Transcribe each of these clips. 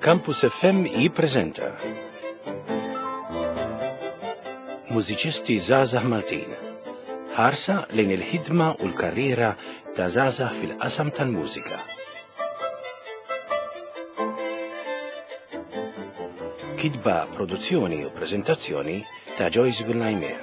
Campus FM jippreżenta Mużiċisti Żgħażagħ Maltin. Ħarsa lejn il-ħidma u l-karriera ta' żgħażagħ fil-qasam tal-mużika. Kitba, produzzjoni u preżentazzjoni ta' Joyce Gulnajmer.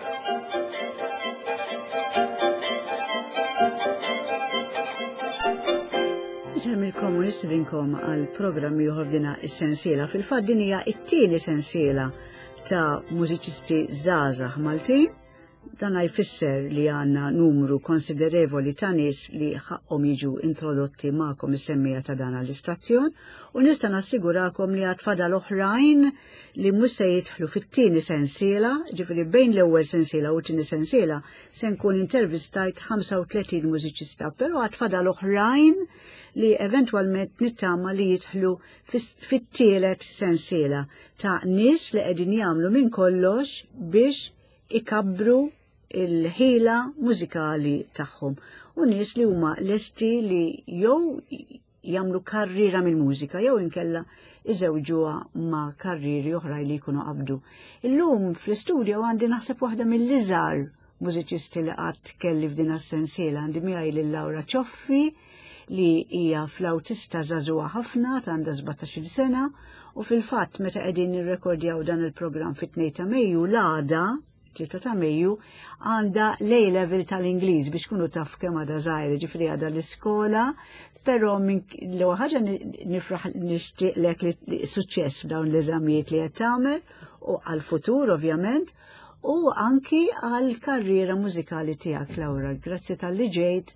Ġemilkom u nistidinkom għal programmi uħordina is-sensiela. Fil-fatt din hija t-tieni sensiela ta' mużiċisti żgħażagħ Maltin. Dan jfisser li għandna numru konsiderevoli ta' nies li ħaqhom jiġu introdotti magħkom is-semmija ta' dan l-istazzjon u nista' nassigurakom li għad fadal oħrajn li mhux se jidħlu fit-tieni sensiela, ġifieri bejn l-ewwel sensiela u t-tieni sensiela se nkun intervistajt 35 mużiċista, però għad fadal oħrajn li eventwalment nittama li jidħlu fit-tielet sensiela ta' nies li qegħdin jagħmlu minn kollox biex ikabbru il-ħila mużikali tagħhom u nies li huma lesti li jew jagħmlu karriera mill-mużika jew inkella iżewġuha ma' karrieri oħrajn li jkunu qabdu. Illum fl-istudju għandi naħseb waħda mill-iżgħar mużiċisti li qatt kelli f'din is-sensiela għandi miegħi lil Lawra Ċoffi li hija flawtista żagħżugħa ħafna għandha 17-il sena u fil-fatt meta qegħdin nirrekordjaw dan il-programm fit-2 ta' Mejju l-għada 3 ta' Mejju għandha A-level tal-Ingliż biex kunu taf kemm għadha żgħira, ġifri għadha l-iskola, però l-ewwel ħaġa nifraħ nixtieqlek li suċċess f'dawn l-eżamijiet li qed tagħmel u għall-futur ovvjament u anki għall-karriera mużikali tiegħek Lawra. Grazzi tal-li ġejt.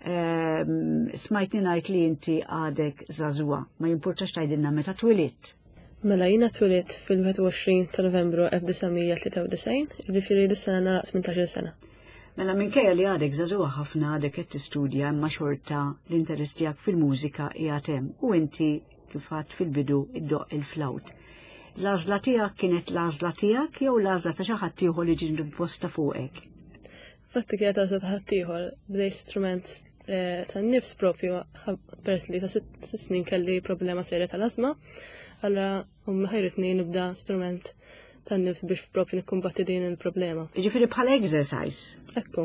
Smajtni ngħid li inti għadek żagħżugħa, ma jimpurtax tgħidilna meta twilidt. Mela jiena twilit fil-21 ta' Novembru 1993, jiġifieri dis-sena nagħlaq 18-il sena. Mela minkejja li għadek żagħżugħa ħafna għadek qed tistudja imma xorta l-interess tiegħek fil-mużika qiegħed hemm u inti kif għadt fil-bidu iddoq il-flawt. L-għażla tiegħek kienet l-għażla tiegħek jew l-għażla ta' xi ħadd ieħor li ġie imposta fuqek? Fatti kienet għażla ta' ħadd ieħor bdej strument tan-nifs propju peress li ta' 6 snin kelli problema serja tal-asma. Allora, ħajritni nibda strument tan-nifs biex propju nikkumbatti din il-problema. Ġifieri bħala exercise. Ekku.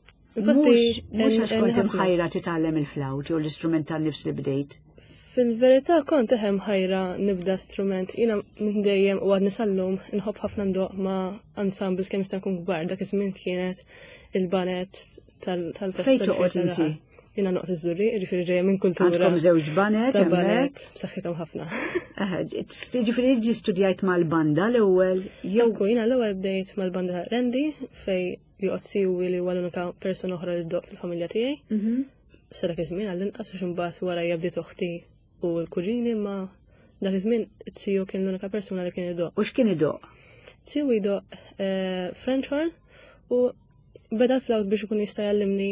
Mhux għax kont imħajra titgħallem il-flawt jew l-istrument tan-nifs li bdejt. Fil-verità kont eħem ħajra nibda strument. Jiena minn dejjem u għad nisallum inħobb ħafna ndoq ma' ensembles kemm jista' nkun kbar. Dak iż-żmien kienet il-banet tal-festa. Fejn toqgħod inti? Jiena noqgħod iż-żurri, ġifieri ġejja minn kultura. Għandkom żewġ banet hemmhekk? B'saħħithom ħafna. Ġifieri ġi studjajt mal-banda l-ewwel jew jiena l-ewwel bdejt mal-banda Rendi fej joqgħod siwi li huwa l-unika persuna oħra li ddoq fil-familja tiegħi. Sa dak iż-żmien għall-inqas għax imbagħad wara bdiet uħti u l-kuġini ma dak iż-żmien it-tiju kien l-unika persuna li kien idoq. U x'kien idoq? Tiju idoq French horn u beda l-flawt biex ikun jista' jgħallimni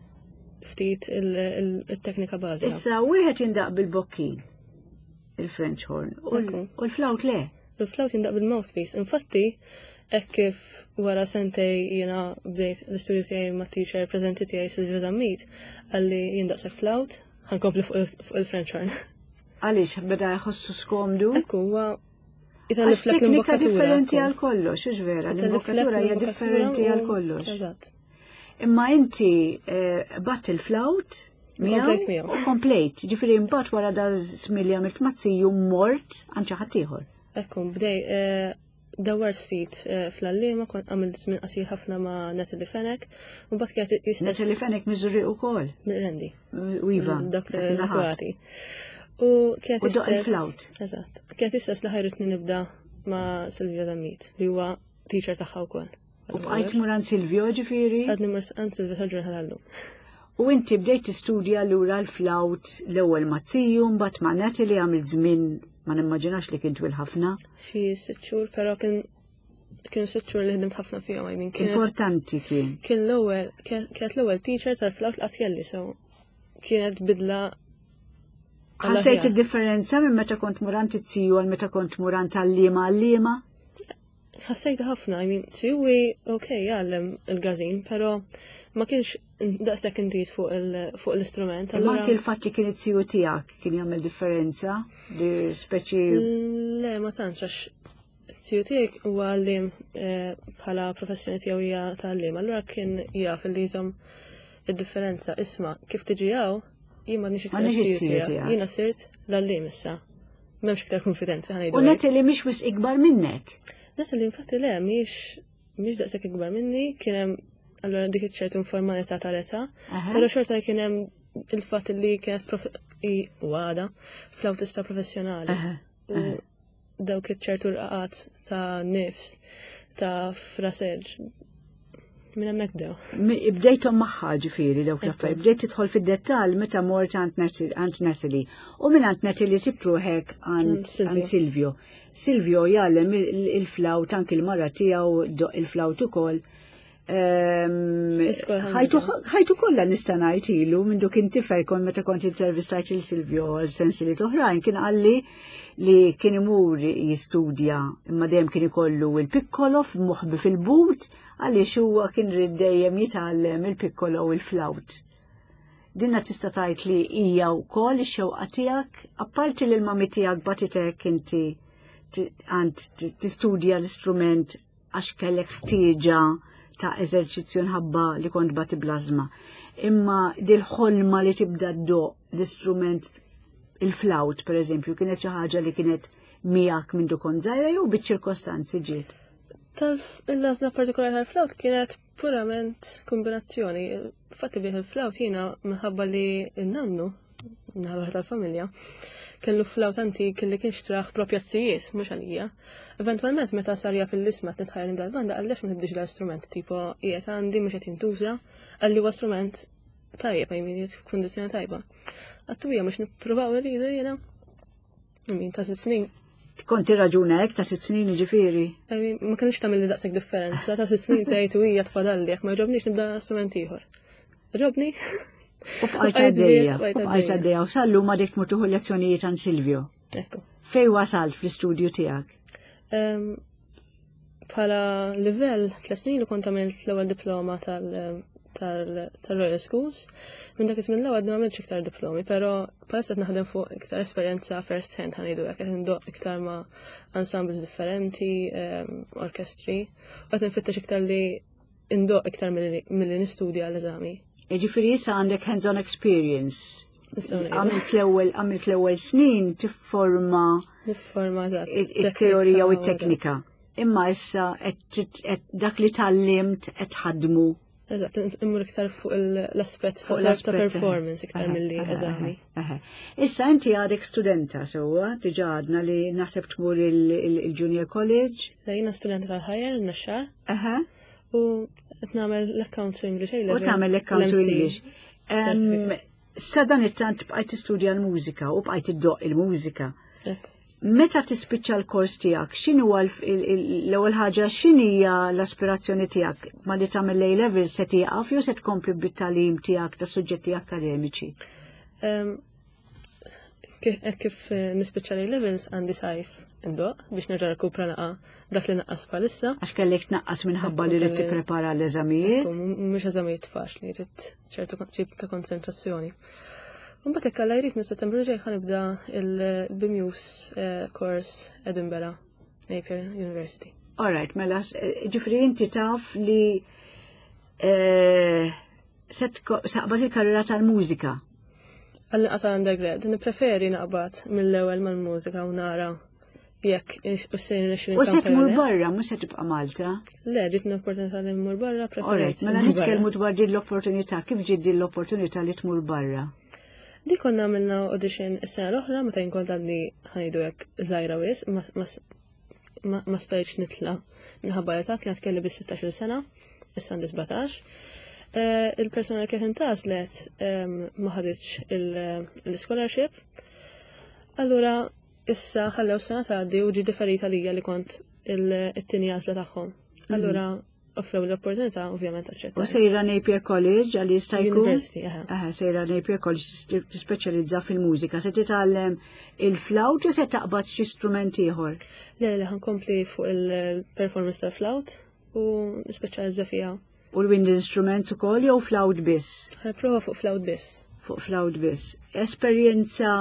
ftit il-teknika bażika. Issa wieħed jindaq bil-bokkin il-French horn u l-flawt le. Il-flawt jindaq bil-mouthpiece. Infatti hekk kif wara sentej jiena bdejt l-istudju tiegħi mat-teacher preżenti tiegħi Silvia Dammit għalli jindaqsek flawt ħankompli fuq il-French horn. Għaliex beda jħossu skomdu? Ekku huwa għax teknika differenti għal kollox, ix vera, l-imbokkatura hija differenti għal kollox. Imma inti batt il-flawt miegħu u komplejt, ġifieri mbagħad wara da żmien li għamilt mazziju mort għand xi ħadd ieħor. Ekku bdej dawwart ftit fl-allima kont għamilt żmien qasir ħafna ma' Natalie Fenech u mbagħad kienet istess. Natalie Fenech Miżurri wkoll. Rendi. Iva, dak il-ħati. U kienet istess il-flawt. Eżatt. Kienet istess li ħajritni nibda ma' Silvia Dammit li huwa teacher tagħha wkoll. U bqajt muran Silvio ġifieri? Għadni mur Silvio sal-ġurnata tal-lum. U inti bdejt tistudja lura l-flawt l-ewwel mazziju mbagħad ma' Natalie għamilt żmien ma nimmaġinax li kien twil ħafna. Xi 6 xhur, però kien 6 xhur li ħdimt ħafna fihom I mean kien importanti kien. Kien l-ewwel kienet l-ewwel teacher tal-flawt qatt kelli so kienet bidla. Ħassejt id-differenza minn meta kont murant it-tiju għal meta kont murant tal-liema għal-liema? Ħassejta ħafna, I mean, tiwi, okay, jgħallem il-gazin, pero ma kienx daqstek intit fuq l-istrument. Imma anke il-fatt li kien it-siju tiegħek kien jagħmel differenza li speċi. Le, ma tantx għax is-siju tiegħek huwa għallim bħala professjoni tiegħu hija tal-għallim, allura kien jaf li jżomm id-differenza. Isma' kif tiġi hawn jien m'għandniex iktar is-siju tiegħek. Jiena sirt l-għallim issa. M'hemmx iktar konfidenza ħanejdu. U Natalie mhix wisq ikbar minnek. Natalie infatti le mhix daqshekk ikbar minni, kien hemm allura dik iċ-ċertu informalità tal-età, però xorta kien hemm il-fatt li kienet għada flautista professjonali. U dawk iċ-ċertu rqaqat ta' nifs, ta' fraseġġ. Minn hemmhekk dew. Bdejthom magħha ġifieri dawk l-affarijiet, bdejt tidħol fid-dettall meta mort għand Natalie. U minn għand Natalie sib ruħek għand Silvio. Silvio jgħallem il-flawt anke il-mara tiegħu doq il-flawt ukoll. ħajtu kollha nista' ngħid ilu minn duk intifer kon meta kont intervistajt il Silvio għal sensilit oħrajn kien qalli li kien imur jistudja imma dejjem kien ikollu il-piccolo f'moħħbi fil-but għaliex huwa kien rid dejjem jitgħallem il-piccolo u l-flawt. Dinna tista' tgħid li hija wkoll ix-xewqa tiegħek, apparti li l-mami tiegħek batitek inti tistudja l-istrument għax kellek ħtieġa ta' eżerċizzju nħabba li kont bati blażma. Imma dil-ħolma li tibda ddoq l-istrument il-flawt, per eżempju, kienet xi ħaġa li kienet miegħek minn dukon żgħira jew biċ-ċirkostanzi ġiet. Il-lażna partikolari tal-flawt kienet purament kombinazzjoni. Fatti bih il-flawt jiena minħabba li n-nannu, minħabba tal-familja, kellu flawt antik li kien xtraħ propjazzijiet, mhux għalija. Eventwalment meta sarja fil-isma nitħajrin dal-banda għallex ma tibdix l-istrument, tipo qiegħed għandi mhux qed jintuża, għalli huwa strument tajjeb jmin f'kundizzjoni tajba. Għattuja mhux nippruvaw irridu jiena. Min ta' 6 snin. Konti raġuna hekk ta' 6 snin ġifieri. Ma kienx tagħmel li daqshekk differenza, ta' 6 snin tgħid hija tfadalli jekk ma jġobniex nibda strument ieħor. Ġobni? U bqajt għaddejja, u sallu ma dik mutuħu lezzjonijiet għan Silvio. Ekku. Fej wasalt fl-istudju tiegħek? Bħala livell 3 snin u kont għamilt l-ewwel diploma tal-Royal Schools. Minn dak iż-żmien l-ewwel ma għamilx iktar diplomi, però bħalissa qed naħdem fuq iktar esperjenza first hand ħanidu hekk qed indoq iktar ma' ensembles differenti, orkestri, u qed infittex iktar li indoq iktar milli nistudja l-eżami. Ġifieri issa għandek hands-on experience. Għamilt l-ewwel snin tifforma it-teorija u t-teknika. Imma issa dak li tallimt qed ħadmu. Eżatt, immur iktar fuq l-aspett ta' performance iktar milli eżami. Issa inti għadek studenta sewwa, diġà għadna li naħseb tmur il-Junior College. Jiena studenta tal-ħajjar n-naxxar. U qed nagħmel l-accounts u English. U tagħmel l-accounts u English. Sa dan it-tant bqajt tistudja l-mużika u bqajt iddoq il-mużika. Meta tispiċċa l-kors tiegħek, x'inhu l-ewwel ħaġa x'inhija l-aspirazzjoni tiegħek? Ma li tagħmel A-level se tieqaf jew se tkompli bit-tagħlim tiegħek ta' suġġetti akademiċi? Kif nispiċċa A-levels għandi sajf indoq biex nerġa' rekupra naqa' dak li naqqas bħalissa. Għax kellek tnaqqas minħabba li rid tipprepara l-eżamijiet? Mhux eżamijiet faċli, jrid ċertu tip ta' konċentrazzjoni. Mbagħad hekk alla jrid mis-Settembru ġej ħanibda il-BMUS course Edinburgh, Napier University. All right, mela ġifri inti taf li saqbad il-karriera tal-mużika. Għal-naqas undergrad, nipreferi naqbad mill-ewwel mal-mużika u nara jekk u se tmur barra, mhux se tibqa' Malta? Le, ġiet l-opportunità li mmur barra, preferejt. Mela nitkellmu dwar din l-opportunità, kif ġiet din l-opportunità li tmur barra? Di konna għamilna audition is-sena l-oħra meta jkun għadni ħajdu hekk żgħira wis, ma stajtx nitla' minħabba li kienet kelli bis-16 sena, issa għandi 17. Il-persona li kienet intaslet ma ħaditx l-scholarship. Allura issa ħallew sena tgħaddi u ġi differita lija li kont it-tieni għażla tagħhom. Allura offrew l-opportunità ovvjament aċċetta. U sejra Napier College għal jista' jkun? University, sejra Napier College tispeċjalizza fil-mużika. Se titgħallem il-flawt u se taqbad xi strument ieħor? Le, ħankompli fuq il-performance tal-flawt u nispeċjalizza fiha U l-wind instruments ukoll jew flawt biss? Prova fuq flawt biss. Fuq flawt biss. Esperjenza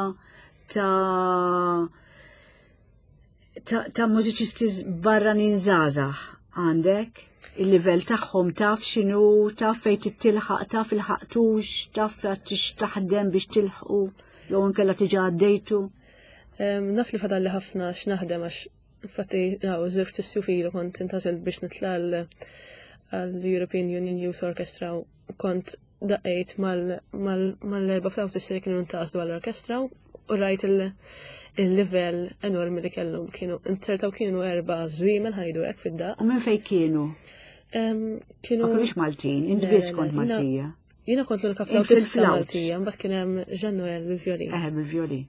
ta' mużiċisti barranin żgħażagħ għandek? Il-livell tagħhom taf x'inhu, taf fejn tittilħaq, taf il-ħaqtux, taf tix taħdem biex tilħqu, jew inkella tiġi għaddejtu? Naf li fadalli ħafna x'naħdem għax infatti żewġ tissufilu kont intażel biex nitla' għall-European Union Youth Orchestra u kont daqqejt mal-erba' flawtisti li kienu ntaqsdu għall-orkestra u rajt il-livell enormi li kellhom kienu insertaw kienu 4 żwiemel ħajdu hekk fid-daq. U minn fejn kienu? Kienu. Ma kienux Maltin, inti biss kont Maltija. Jiena kont l-unika flawtista Maltija, mbagħad kien hemm Jean Noel bil-vjolin. Bil-vjolin.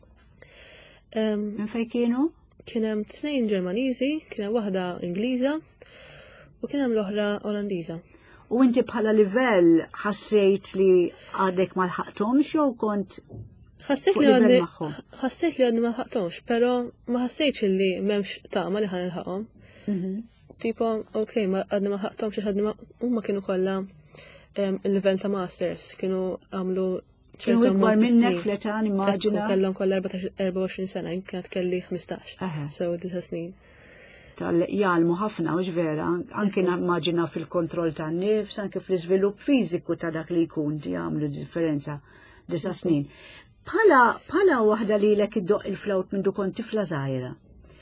Minn fejn kienu? Kien hemm 2 Ġermaniżi, kien hemm waħda Ingliża u kien hemm l-oħra Olandiża. U inti bħala livell ħassejt li għadek ma lħaqthomx jew kont ħassejt li għadni ma ħaqtomx, pero ma ħassejtx li m'hemmx tama li ħan ilħaqhom. Tipo, okay, għadni ma ħaqtomx għadni ma huma kienu kollha il-livell ta' masters, kienu għamlu ċertu ikbar minnek fl-età nimmaġina. Kellhom kollha 24 sena, kienet kelli 15. So 9 snin. Jgħalmu ħafna, u vera, anke immaġina fil-kontroll tan-nifs, anke fl-iżvilupp fiżiku ta' dak li jkun jagħmlu differenza 9 snin. Bħala waħda li l-ek id-doq il-flawt minn du kont tifla żgħira.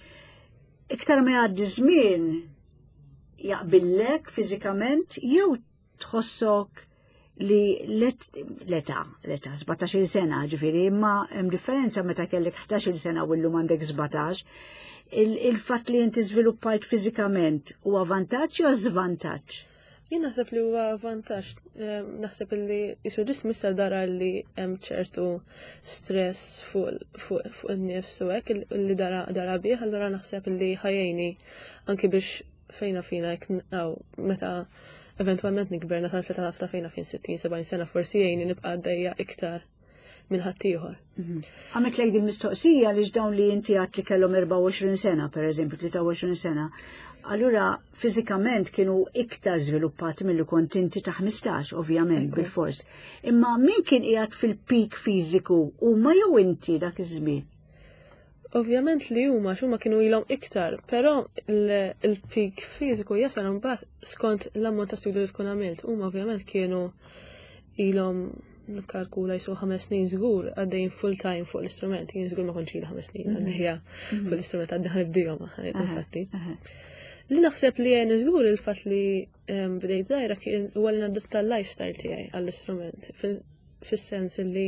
Iktar ma jgħaddi żmien jaqbillek fiżikament jew tħossok li l-età 17 sena ġifieri, imma hemm differenza meta kellek 11 sena u llum għandek 17. Il-fatt li inti żviluppajt fiżikament huwa vantaġġ jew żvantaġġ? Jien naħseb li huwa vantaġġ. Naħseb li jisu ġism issa dara li hemm ċertu stress fuq in-nifs u hekk li dara bih, allura naħseb li ħajjejni anki biex fejna fina meta eventwalment nikber nasal ta' fejna fin 60-70 sena forsi jgħini nibqa' għaddejja iktar minn ħaddieħor. Għamek lejk din mistoqsija li dawn li inti għat li kellhom 24 sena, per eżempju, 23 sena, allura fiżikament kienu iktar żviluppati milli kont inti ta' 15, ovvjament, bil-fors. Imma min kien qiegħed fil-pik fiżiku huma jew inti dak iż-żmien? Ovvjament li huma x'huma kienu ilhom iktar, però il-pik fiżiku jasal imbagħad skont l-ammont ta' studju li tkun għamilt. Huma ovvjament kienu ilhom kalkula jisu 5 snin żgur għaddejjin full time fuq l-istrument. Jien żgur ma kontx ilha 5 snin għaddejja fuq l-istrument għaddejja nibdihom infatti. Li naħseb li jgħin żgur il-fatt li bdejt żgħira kien huwa li nadotta l-lifestyle tiegħi għall-istrument fis-sens li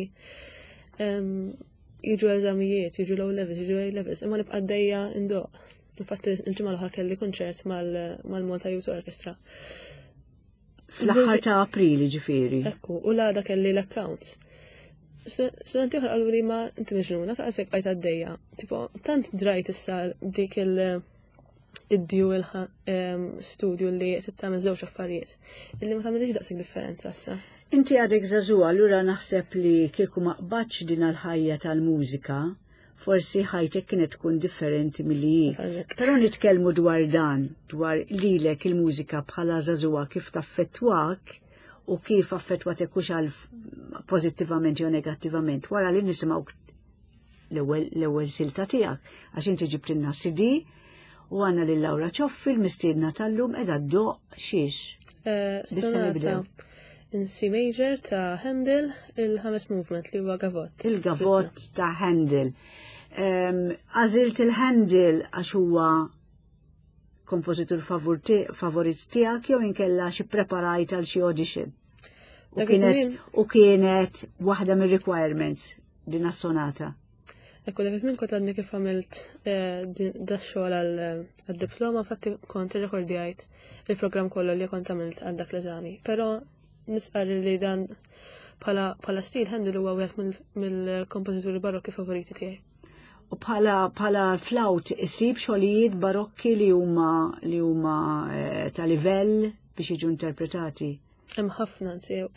jiġu eżamijiet, jiġu low levels, jiġu high levels, imma nibqa' għaddejja indoq. Infatti il-ġimgħa l-oħra kelli kunċert mal-Malta Youth Orchestra. Fl-aħħar ta' Aprili ġifieri. Ekku, u l-għada kelli l-accounts. Studenti oħra qalu li ma inti miġnuna ta' għalfejn bqajt għaddejja. Tipo, tant drajt issa dik id-dual studio li tittamel żewġ affarijiet. Illi ma tagħmilx daqshekk differenza issa. Inti għadek żagħżugħa, allura naħseb li kieku ma qbadx din l-ħajja tal-mużika, forsi ħajtek kienet tkun differenti milli hi. Però nitkellmu dwar dan, dwar lilek il-mużika bħala żagħżugħa kif taffettwak u kif affettwatek hux għal pożittivament jew negattivament. Wara li nisimgħu l-ewwel silta tiegħek għax inti ġibtilna CD u għandna lil Lawra Ċoffi l-mistiedna tal-lum qiegħda ddoq xiex. Sonata in C major ta' Handel, il-ħames movement li huwa Gavot. Il-Gavot ta' Handel. Għażilt il-Handel għax huwa kompożitur favorit tiegħek jew inkella xi preparajt għal xi audition. U kienet waħda mir-requirements din as-sonata. Ekku dak iż-żmien kont għandni kif għamilt dax-xogħol għad-diploma fatti kont irrekordjajt il-programm kollu li kont għamilt għal dak l-eżami. Però nisqar li dan bħala stil Handel huwa wieħed mill-kompożituri barokki favoriti tiegħi. U bħala flawt isib xogħlijiet barokki li huma ta' livell biex jiġu interpretati. Hemm ħafna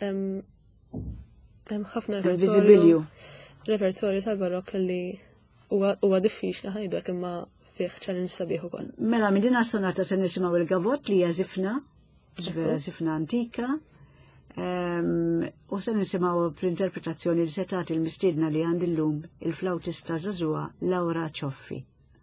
hemm ħafna repertorju tal-barokk li huwa diffiċli ħajdu imma fih challenge sabiħ ukoll. Mela minn din sonata se nisimgħu il-Gavot li jażifna ġvera sifna antika. U se nisimgħu fl-interpretazzjoni li se tagħti l-mistiedna li għandi llum il-flawtista żagħżugħa Laura Cioffi.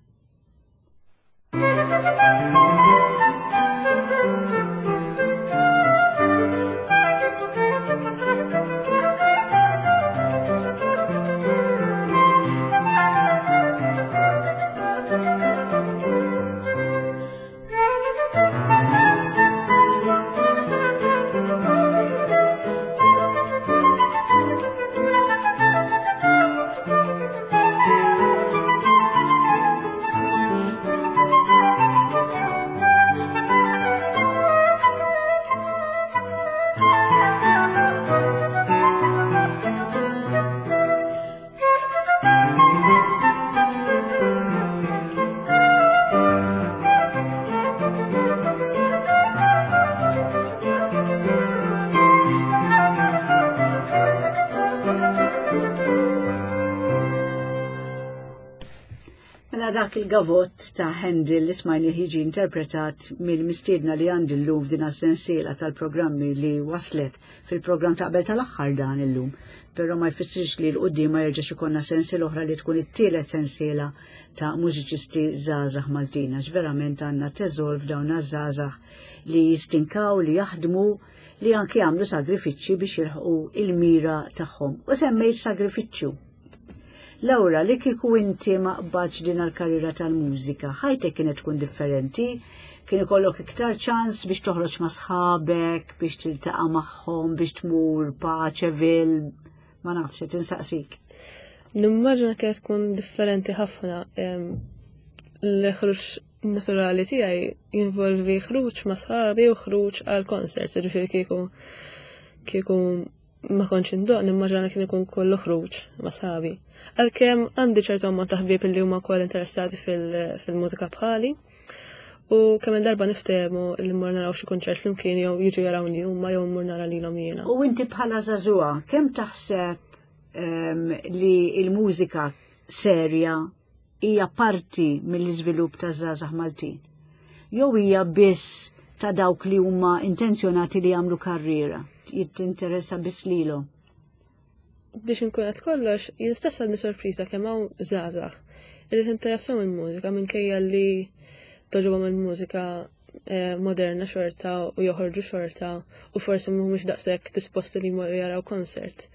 Dak il-gavot ta' Handel li smajni jiġi interpretat mill-mistiedna li għandi llum f'din sensiela tal-programmi li waslet fil-programm taqbel tal-aħħar dan illum. Però ma jfissirx li l-qudiem ma jerġax ikonna sensiela oħra li tkun it-tielet sensiela ta' mużiċisti żgħażagħ Maltina. Verament għandna teżol f'dawn żgħażagħ li jistinkaw, li jaħdmu, li anke jagħmlu sagrifiċċji biex jilħqu il-mira tagħhom. U semmejt sagrifiċċju. Laura, li kieku inti ma qbadx din għall-karriera tal-mużika, ħajtek kienet tkun differenti, kien ikollok iktar ċans biex toħroġ ma' sħabek, biex tiltaqa' magħhom, biex tmur Paċeville, ma nafx, tinsaqsik. Nimmaġina kienet tkun differenti ħafna. L-ħruġ naturali tiegħi jinvolvi ħruġ ma' sħabi u ħruġ għall-konsert, ġifieri kieku ma kontx indoq, nimmaġina kien ikun kollu ħruġ ma' sħabi. Għalkemm għandi ċertu ammont ta' ħbieb li huma wkoll interessati fil-mużika bħali u kemm darba niftehmu li mmur naraw xi kunċert flimkien jew jiġu jarawni huma jew mmur nara lilhom jiena. U inti bħala żagħżugħa, kemm taħseb li l-mużika serja hija parti mill-iżvilupp taż-żgħażagħ Maltin? Jew hija biss ta' dawk li huma intenzjonati li jagħmlu karriera, jittinteressa biss lilhom? Biex nkun qed kollox, jien stess għandi sorpriża kemm hawn żgħażagħ li tinteressahom il-mużika minkejja li toġobhom il-mużika moderna xorta u joħorġu xorta u forsi mhumiex daqshekk disposti li jmorru jaraw konsert.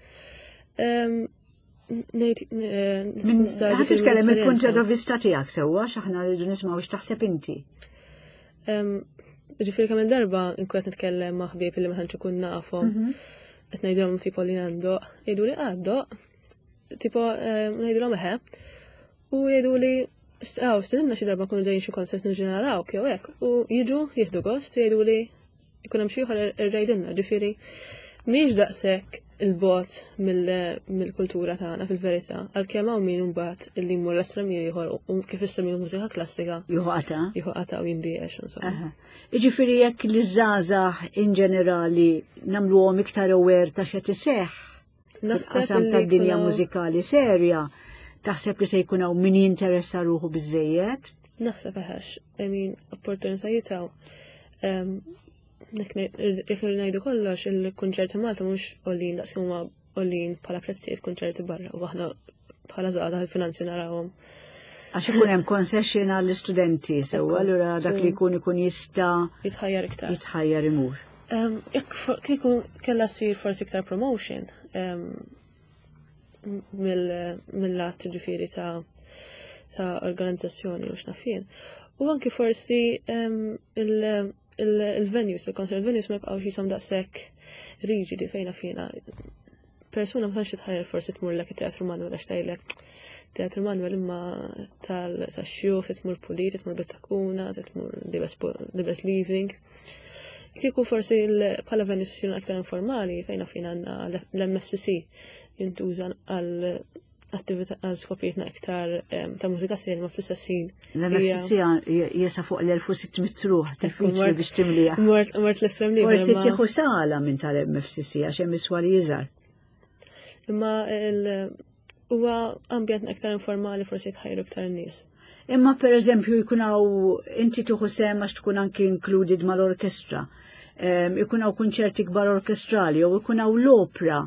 Ħadd titkellem il-punt ta' vista tiegħek sewwa x'aħna rridu nisimgħu x'taħseb inti. Ġifieri kemm il-darba nkun qed nitkellem ma' ħbieb li ma tantx ikun nafhom. Qed ngħidulhom tipo li għandoq, jgħiduli għaddoq, tipo ngħidulhom eħe, u jgħiduli stilna xi darba nkunu ġejjin xi konsert niġi narawk jew hekk, u jiġu jieħdu gost jgħiduli jkun hemm xi ieħor irrejdilna, ġifieri mhijiex daqshekk il-bogħod mill-kultura tagħna fil-verità, għalkemm hawn min imbagħad illi jmur l-estremji ieħor u kif issemmi l-mużika klassika joħaqata u jindiex insomma. Jiġifieri jekk li żgħażagħ in ġenerali nagħmluhom iktar aware ta' x'qed iseħħ fil-qasam tad-dinja mużikali serja, taħseb li se jkun hawn min jinteressa ruħu biżżejjed? Naħseb opportunitajiet hawn. Jekk ngħidu kollox, il-kunċerti Malta mhux għollin daqs huma għollin bħala prezzijiet kunċerti barra u aħna bħala żgħażagħ il-finanzi narawhom. Għax ikun hemm concession għall-istudenti, sewwa allura dak li jkun jista' jitħajjar iktar. Jitħajjar imur. Jekk kieku kellha ssir forsi iktar promotion mill-lat ġifieri ta' organizzazzjoni u x'nafien. U anki forsi il-venues, il-concert venues ma jibqgħux jisom daqshekk riġidi fejna fina. Persuna ma tantx titħajjar forsi tmur lek it-Teatru Manwel għax tgħidlek Teatru Manwel imma tax-xjuħ titmur pulit, titmur bit-takuna, titmur libes leaving. Kieku forsi bħala venues isiru aktar informali fejna fina għandna l-MFCC jintuża għal skopijietna iktar ta' mużika serja ma fl-istess ħin. L-MFCC jesa fuq l-1600 ruħ diffiċli biex timliha. Mort l-estrem li. Forsi tieħu sala minn tal-MFCC għax hemm iswa li jiżgħar. Imma huwa ambjent iktar informali forsi tħajru iktar nies. Imma pereżempju jkun hawn inti tieħu sem għax tkun anki included mal-orkestra. ikun hawn kunċerti kbar orkestrali jew ikun hawn l-opra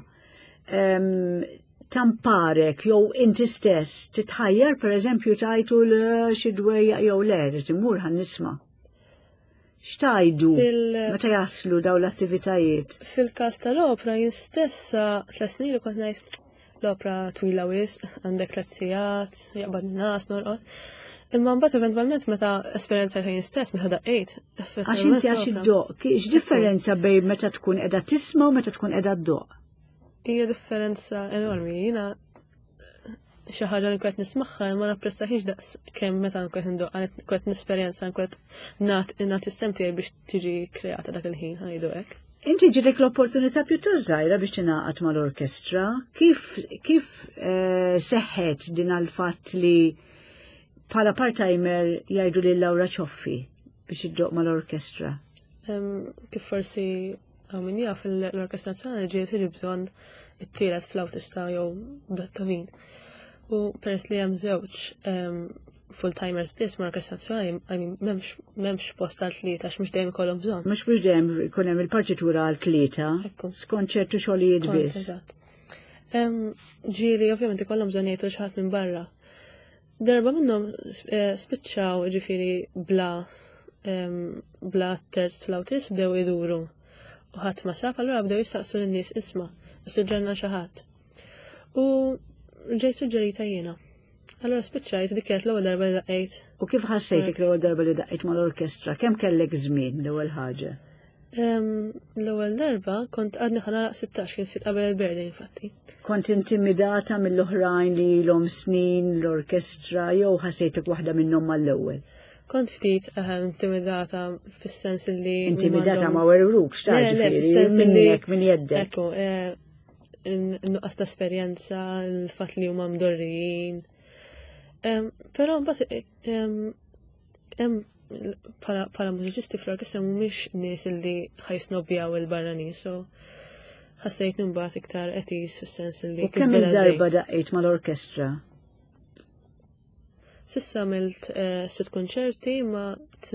tamparek jew inti stess titħajjar pereżempju tajtu xi dwejja jew le imur ħan nisma'. X'tajdu meta jaslu daw l-attivitajiet? Fil-każ tal-opra jistessa 3 snin li kont ngħid l-opra twila wisq, għandek 3 sigħat, jaqbad nas, norqod. Imma mbagħad eventwalment meta esperjenza ħin stess meta daqqejt. Għax inti għax id-doq, x'differenza bejn meta tkun qiegħda tisma' u meta tkun qiegħda ddoq? Hija differenza enormi, jiena xi ħaġa li kont nismaħħa ma napprezzaħiex daqs kemm meta nkun indoq kont nesperjenza nkun nagħti istem tiegħi biex tiġi kreata dak il-ħin ħajdu hekk. Inti ġidek l-opportunità pjuttost żgħira biex tingħaqad mal-orkestra. Kif seħħet din għall-fatt li bħala part-timer jgħidu lil Lawra Ċoffi biex iddoq mal-orkestra? Kif forsi min jaf l-Orkestra Nazzjonali ġiet bżonn it-tielet flawtista jew Beethoven. U peress li hemm żewġ full-timers biss mal-Orkestra Nazzjonali m'hemmx post għal tlieta għax mhux dejjem ikollhom bżonn. Mhux dejjem ikun hemm il-partitura għal tlieta, skont ċertu xogħlijiet biss. Ġieli ovvjament ikollhom bżonn jgħidu xi ħadd minn barra. Darba minnhom spiċċaw ġifieri bla terz flawtist bdew iduru. U ħadd ma sab, allura bdew jistaqsu lin-nies isma' suġġerna xi ħadd. U ġej suġġerita jiena. Allura spiċċajt dik kienet l-ewwel darba li daqqejt. U kif ħassejtek l-ewwel darba li daqqejt mal-orkestra? Kemm kellek żmien l-ewwel ħaġa? L-ewwel darba kont għadni ħanaraq 16 kien fit qabel il-birthday infatti. Kont intimidata mill-oħrajn li l-hom snin l-orkestra jew ħassejtek waħda minnhom mal-ewwel? Kont ftit intimidata fis-sens li intimidata ma werruk x'taġifieri minnek min jeddek. Ekku, nuqqas ta' esperjenza, l-fatt li huma mdorrijin. Però mbagħad hemm bħala mużiċisti fl-orkestra mhumiex nies li ħajsnobbjaw il-barranin, so ħassejt mbagħad iktar qed fis-sens li. U kemm il-darba daqqejt mal-orkestra? Sissa għamilt 6 konċerti ma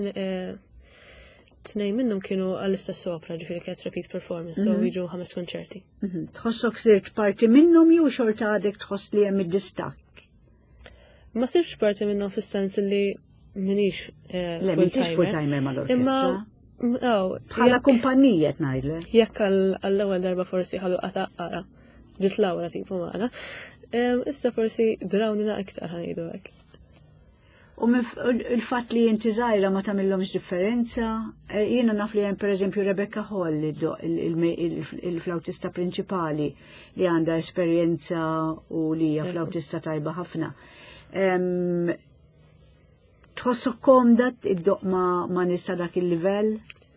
2 minnhom kienu għall-istess opera, ġifieri kienet repeat performance, so jiġu 5 konċerti. Tħossok sirt parti minnhom jew xorta għadek tħoss li hemm id-distakk? Ma sirtx parti minnhom fis-sens li minix full-timer mal-orkestra. Bħala kumpanija ngħidlek. Jekk għall-ewwel darba forsi ħallu qara, ġiet Lawra tipu magħna. Issa forsi drawnina iktar ħanejdu hekk. U il-fatt li jinti żgħira ma tagħmilhomx differenza, jiena naf li hemm pereżempju Rebecca Hall il-flawtista prinċipali li għandha esperjenza u li hija flawtista tajba ħafna. Tħossok komda iddoq ma nista dak il-livell?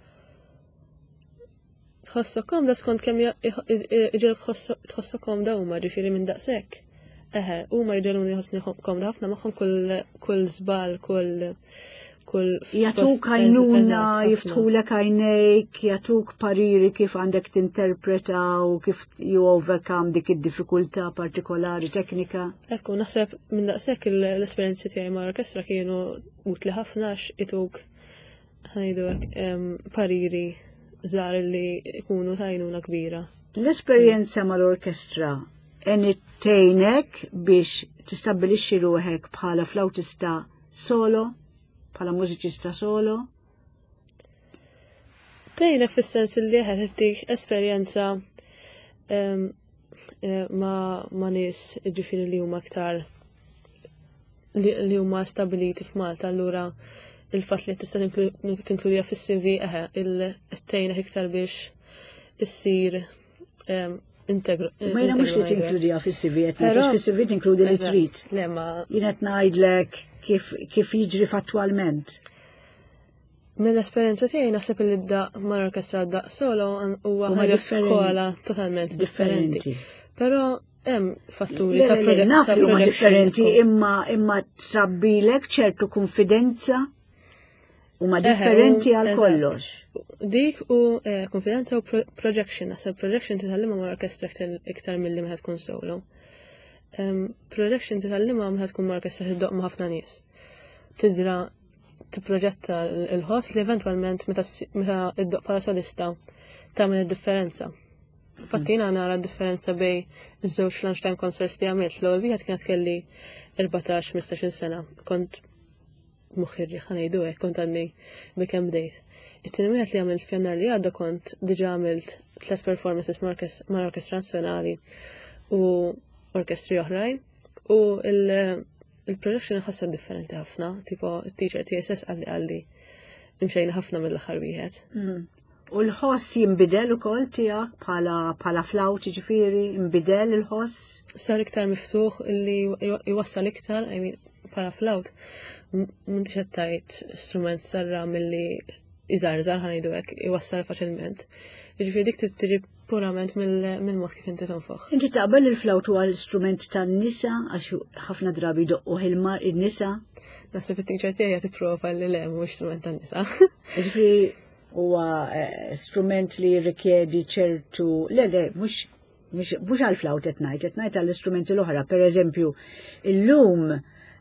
Tħossok komda skont kemm iġiel tħossok komda huma ġifieri minn daqshekk. Huma jġeluni ħossni komda ħafna magħhom kull żball, kull jagħtuk għajnuna, jiftħulek għajnejk, jagħtuk pariri kif għandek tinterpreta u kif you overcome dik id-diffikultà partikolari teknika. Ekku, naħseb minn daqshekk l-esperjenzi tiegħi mal-orkestra kienu utli ħafna ituk ħajdu pariri żgħar li jkunu ta' għajnuna kbira. L-esperjenza mal-orkestra tgħinek biex tistabbilixxi ruħek bħala flawtista solo, bħala mużiċista solo? Tgħinek fis-sens li qed ittik esperjenza ma' nies ġifieri li huma aktar li huma stabiliti f'Malta, allura il-fatt li tista' tinkludija fis-CV tgħinek iktar biex issir Ma jena mux li tinkludija fis-CV, għax fis-CV tinkludi li trid. Jien qed ngħidlek kif jiġri fattualment. Mill-esperjenza tiegħi naħseb li d-daq mal-orkestra d-daq solo huwa ħaġa skola totalment differenti. Però hemm fatturi ta' proġett. Naf li huma differenti imma trabbilek ċertu konfidenza huma differenti għal kollox. Dik u konfidenza u projection, naħseb projection titgħallimha mal-orkestra iktar milli ma tkun solo. Projection titgħallimha ma tkun mal-orkestra tiddoq ma' ħafna nies. Tidra tipproġetta l-ħoss li eventwalment meta iddoq bħala solista tagħmel id-differenza. Fattina nara d-differenza bej iż-żewġ lunchtime concerts li għamilt. L-ewwel wieħed kienet kelli 14-15 sena. Kont muħirri ħanejdu hekk, kont għandi bikem bdejt. It-tieni wieħed li għamilt f'jannar li għadda kont diġà għamilt 3 performances mal Orkestra Nazzjonali u orkestri oħrajn u il-production ħassa differenti ħafna, tipo il-teacher TSS għalli imxejna ħafna mill-aħħar wieħed. U l-ħoss jimbidel ukoll tiegħek bħala flawt ġifieri, imbidel il-ħoss? Sar iktar miftuħ illi jwassal iktar, bħala flawt, m'intix qed tajt strument sarra milli iżarżar ħanejdu hekk, iwassal faċilment. Jiġifieri dik tiġi purament mill-mod kif inti tonfoħ. Inti taqbel il-flawt huwa l-istrument tan-nisa għax ħafna drabi doqquh il-nisa? Naħseb it-teacher tiegħi qed tipprova li le mhuwiex strument tan-nisa. Jiġifieri huwa strument li jirrikjedi ċertu mhux għall-flawt qed ngħid għall-istrumenti l-oħra. Pereżempju, illum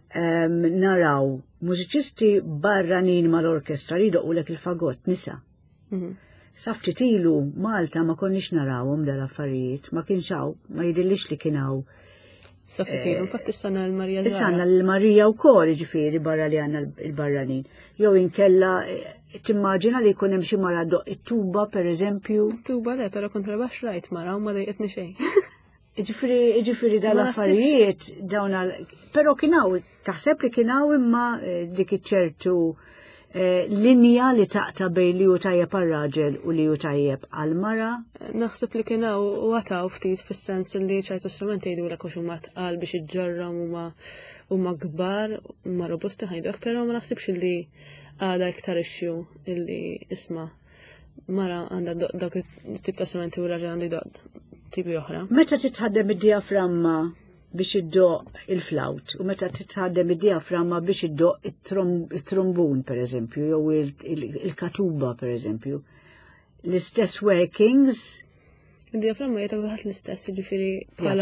naraw mużiċisti barranin mal-orkestra li jdoqqulek il-fagott nisa. Safti ilu Malta ma konniex narawhom dal-affarijiet, ma kienx hawn, ma jidillix li kien hawn. Safti ilu, infatti s-sanna l-Marija Zara. Is-sanna l-Marija wkoll ġifieri barra li għandna l-barranin. Jew inkella timmaġina li jkun hemm xi mara doq it-tuba pereżempju. Tuba le, però kontrabax rajt mara u ma dejqetni xejn. Ġifieri dal-affarijiet dawn però kien hawn taħseb li kien hawn imma dik iċ-ċertu linja li taqta bej li ju tajjeb għal-raġel u li ju tajjeb għal-mara? Naħseb li kienaw u għataw ftit fis-sens li ċertu strumenti jgħidu l-ek huma tqal biex iġġorram huma kbar, huma robusti ħajdok, però ma naħsibx li għada iktar ixxu illi isma' mara għandha dawk it-tip ta' strumenti u raġel għandu jdoq tipi oħra. Meta titħaddem id-diaframma biex iddoq il-flawt u meta titħaddem id-diaframma biex iddoq it-trombun pereżempju jew il-katuba pereżempju. L-istess workings. Id-diaframma jgħid ħadd l-istess, jiġifieri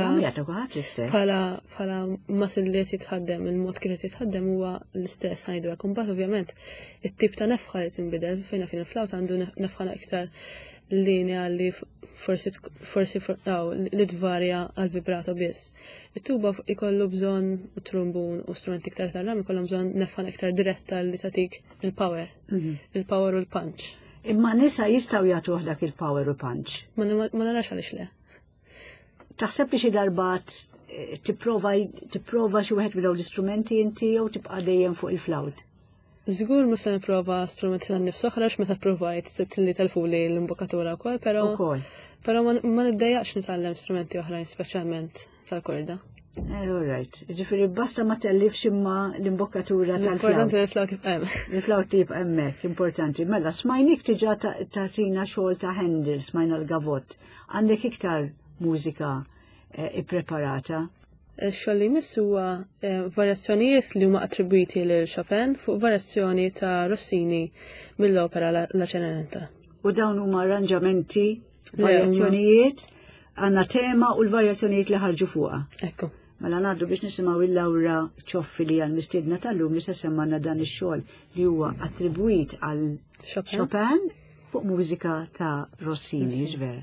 bħala muscle li qed jitħaddem, il-mod kif qed jitħaddem huwa l-istess ngħidu hekk. Imbagħad ovvjament it-tip ta' nefħa li tinbidel fejn il-flawt għandu nefħa iktar linja li forsi li tvarja għal vibrato biss. It-tuba ikollu bżonn trombun u strumenti iktar tal-ram ikollhom bżonn nefħa iktar diretta li tagħtik il-power u l-punch. Imma nisa jistgħu jagħtu dak il-power u punch. Ma narax għaliex le. Taħseb li xi darbat tipprova xi wieħed minn dawn l-istrumenti inti jew tibqa' dejjem fuq il-flawt? Żgur ma se nipprova strumenti tan-nifs oħrax meta pprovajt sibt li telfuli l-imbokatura wkoll, però ma niddejjaqx nitgħallem strumenti oħrajn speċjalment tal-korda. All right. Ġifieri basta ma tellifx imma l-imbokkatura tal-flawt. Importanti li l-flawt jibqa' hemmhekk. Il-flawt jibqa' hemmhekk, importanti. Mela smajnik tiġa tagħtina xogħol ta' Handel, smajna l-gavott. Għandek iktar mużika ippreparata? Xogħol li jmiss huwa varjazzjonijiet li huma attribwiti lil Chopin fuq varjazzjoni ta' Rossini mill-opera La Cenerentola. U dawn huma arranġamenti, varjazzjonijiet, għandna tema u l-varjazzjonijiet li ħarġu fuqha. Ekku. Mela ngħaddu biex nisimgħu il-Lawra Ċoffi li għal mistiedna tal-lum li se semmanna dan ix-xogħol li huwa attribwit għal Chopin fuq mużika ta' Rossini, ġvera.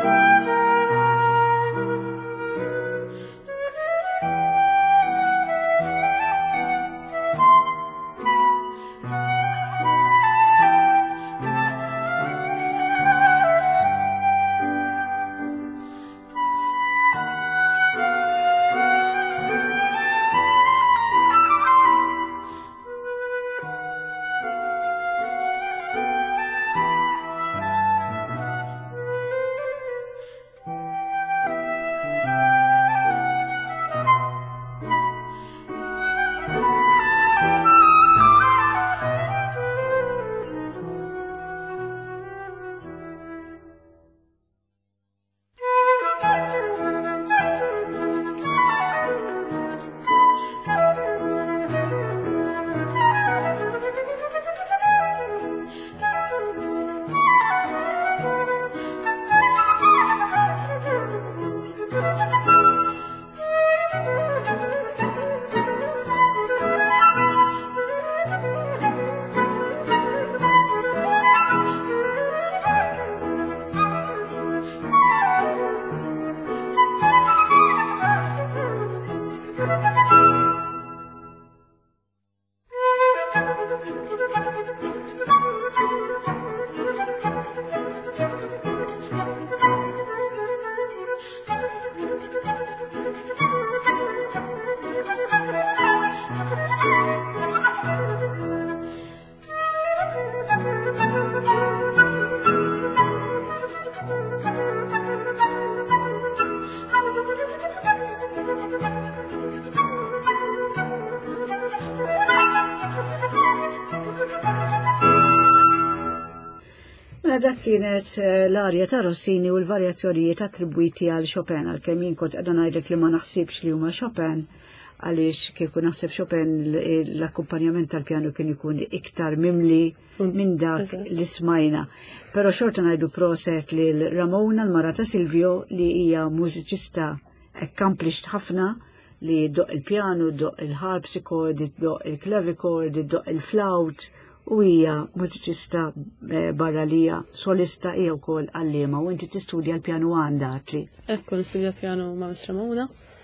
Dak kienet l-arja ta' Rossini u l-varjazzjonijiet attribwiti għal Chopin, għal-kemm jien kont qiegħda ngħidlek li ma naħsibx li huma Chopin għaliex kieku naħseb Chopin l-akkumpanjament tal-pjanu kien ikun iktar mimli minn dak li smajna. Però xorta ngħidu proset li l-Ramona l-mara ta' Silvio li hija mużiċista accomplished ħafna li doq il-pjanu, doq il-harpsichord, doq il-clavichord, doq il-flaut u hija mużiċista barra li hija solista hija wkoll għallima u inti tistudja l-pjanu għandha għatli. Ekku nistudja pjanu ma' Miss Ramona.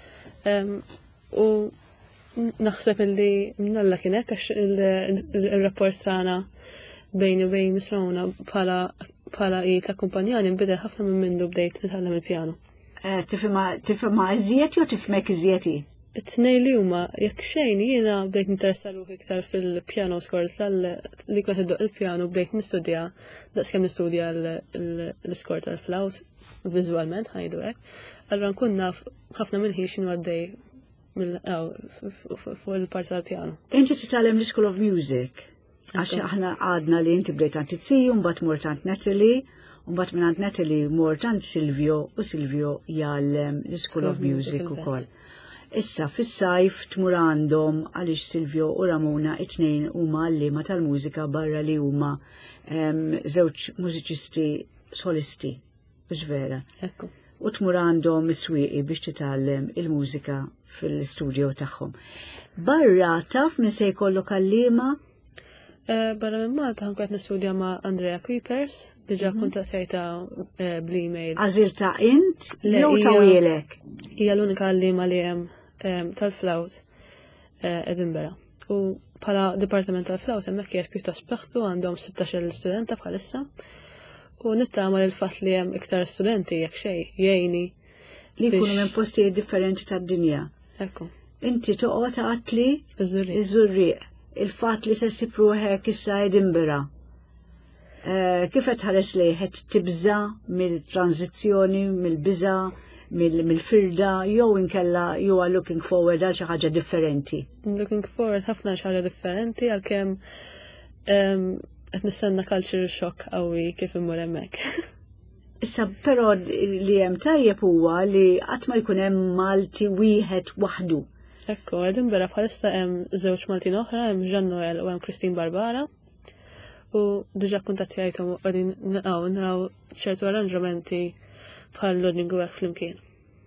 U naħseb li mnalla kien hekk għax il-rapport tagħna bejni u bejn Miss Ramona bħala hi takkumpanjani nbidel ħafna minn mindu bdejt nitgħallem il-pjanu. Tifhimha iżjed jew tifhmek iżjed? It-tnej li huma jekk xejn jiena bdejt ninteressa ruħi iktar fil-piano scores li kont iddoq il-pjanu bdejt nistudja daqskemm nistudja l-iskor tal-flaut viżwalment ħajdu hekk. Allura nkun naf ħafna minn ħin x'inhu għaddej fuq il-parti tal-pjanu. Inti titgħallem l-School of Music għax aħna għadna li inti bdejt tant Tizziju, mbagħad mort tant Natalie, u mbagħad minn Natalie mort tant Silvio u Silvio jgħallem l-School of Music ukoll. Issa fis-sajf tmur għandhom għaliex Silvio u Ramona it-tnejn huma għalliema tal-mużika barra li huma żewġ mużiċisti solisti, biex vera. Ekku. U tmur għandhom is-swieqi biex titgħallem il-mużika fil-studio tagħhom. Barra taf min se jkollok għalliema? Barra minn Malta ħankun qed nistudja ma' Andrea Kuipers, diġà kuntattjajta bl-email. Għażilta int jew tawilek? Hija l-unika għalliema li hemm tal-flawt Edinburgh. U bħala Dipartiment tal-Flawt hemmhekk qiegħed pjuttost b'saħħtu għandhom 16 studenta bħalissa. U nittama li l-fatt li hemm iktar studenti jekk xejn jgħinni li jkunu minn postijiet differenti tad-dinja. Ekku. Inti toqgħod għatli iż-Żurrieq. Il-fatt li se ssipruħek issa Edinburgh. Kif qed tħares lejh qed tibża mill-tranzizzjoni, mill-biża, mill-firda, jew inkella you are looking forward għal xi ħaġa differenti? Looking forward ħafna xi ħaġa differenti għalkemm qed nistenna culture shock qawwi kif immur hemmhekk. Issa però li hemm tajjeb huwa li qatt ma jkun hemm Malti wieħed waħdu. Ekku, Edinburgh bħalissa hemm żewġ Maltin oħra, hemm Jean Noel u hemm Christine Barbara. U diġà kuntattjajthom u qegħdin naraw ċertu arranġamenti bħal loading u hekk flimkien.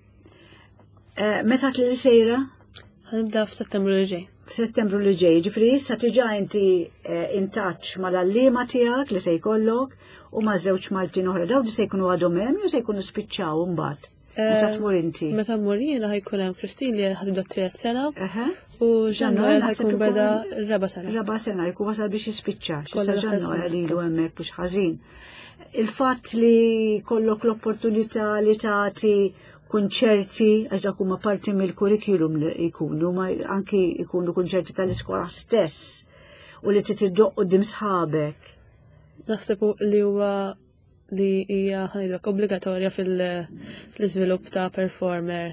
Meta tli sejra? Ħanibda f'Settembru li ġej. F'Settembru li ġej, ġifri issa tiġa inti in touch mal-allima tiegħek li se jkollok U ma' żewġ Maltin oħra, dawn se jkunu għadhom hemm jew se jkunu spiċċaw imbagħad? Meta tmur inti? Meta mmur jiena ħajkun hemm Kristin li ħadibda t-tielet sena u Ġannoel ħajkun beda r-raba sena. Raba sena jkun wasal biex jispiċċa. X'issa Ġannoel ilu hemmhekk biex ħażin. Il-fatt li kollok l-opportunità li tagħti kunċerti għax dak huma parti mill-kurrikulum li jkunu, ma anki jkunu kunċerti tal-iskola stess u li titiddoq qudiem sħabek. Naħseb li huwa li hija ħanidlek obbligatorja fil-iżvilupp ta' performer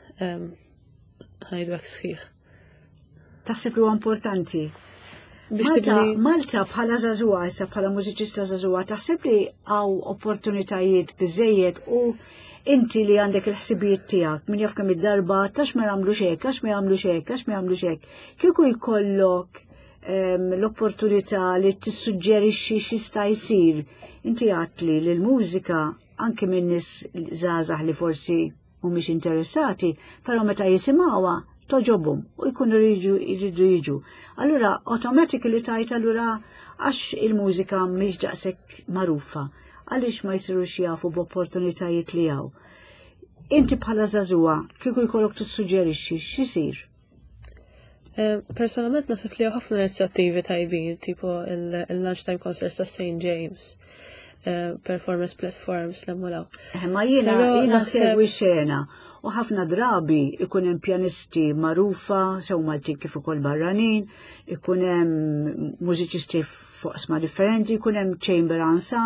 ħanidlek sħiħ. Taħseb li huwa importanti. Malta bħala żagħżugħa issa bħala mużiċista żagħżugħa taħseb li hawn opportunitajiet biżejjed u inti li għandek il-ħsibijiet tiegħek min jaf kemm id-darba tax ma jagħmlux hekk, għax ma jagħmlux hekk, għax ma jagħmlux hekk. Kieku jkollok l-opportunità li tissuġġerixxi x'jista' jsir. Inti għatli li l-mużika anke minn nies żgħażagħ li forsi mhumiex interessati, però meta jisimgħuha toġobhom u jkunu jridu jiġu. Allura automatically tajt allura għax il-mużika mhix daqshekk magħrufa, għaliex ma jsirux jafu b'opportunitajiet li hawn. Inti bħala żagħżugħa kieku jkollok tissuġġerixxi x'isir? Personalment naħseb li ħafna inizjattivi tajbin, tipo il-lunchtime concerts ta' St. James, performance platforms l-emmulaw. Ma jiena segwi xena u ħafna drabi ikun hemm pjanisti magħrufa sew Maltin kif ukoll barranin, ikun hemm mużiċisti fuq sma differenti, ikun hemm chamber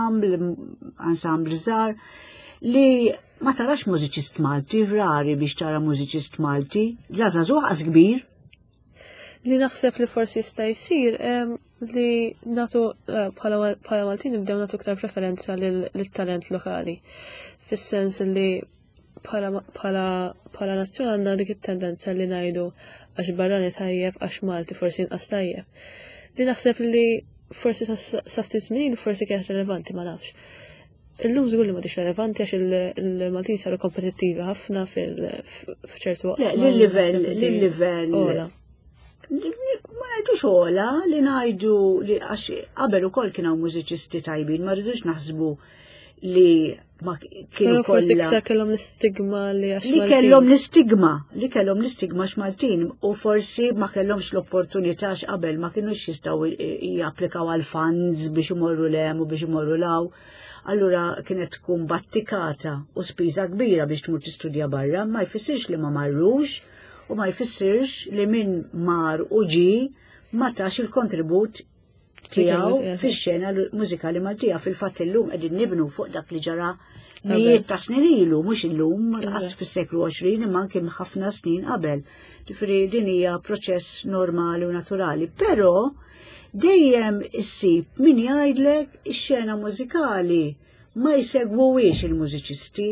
ensemble żgħar li ma tarax mużiċist Malti, rari biex tara mużiċist Malti, ġaża żgħaż kbir. Li naħseb li forsi jista' jsir li nagħtu bħala Maltin nibdew nagħtu iktar preferenza lit-talent lokali. Fis-sens li bħala nazzjon għandna dik it-tendenza li ngħidu għax barrani tajjeb għax Malti forsi inqas tajjeb. Li naħseb li forsi sa ftit żmien forsi kienet relevanti ma nafx. Illum żgur li m'għadix relevanti għax il-Maltin saru kompetittivi ħafna f'ċertu waqt. L-livell. Ma ngħidux ola li ngħidu li għax qabel ukoll kien hawn mużiċisti tajbin, ma rridux naħsbu li ma kienu forsi iktar kellhom l-istigma li għax li kellhom l-istigma x'Maltin u forsi ma kellhomx l-opportunità qabel ma kinux jistgħu japplikaw għal funds biex imorru lem u biex imorru law. Allura kienet tkun battikata u spiża kbira biex tmur tistudja barra, ma jfissirx li ma marrux u ma jfissirx li min mar u ġi ma tax il-kontribut tiegħu fix-xena mużikali Maltija. Fil-fatt illum qegħdin nibnu fuq dak li ġara mijiet ta' snin ilu, mhux illum, qas fis-seklu 20 imma anke ħafna snin qabel. Ġifieri din hija proċess normali u naturali, però dejjem issib min jgħidlek ix-xena mużikali ma jsegwuwiex il-mużiċisti.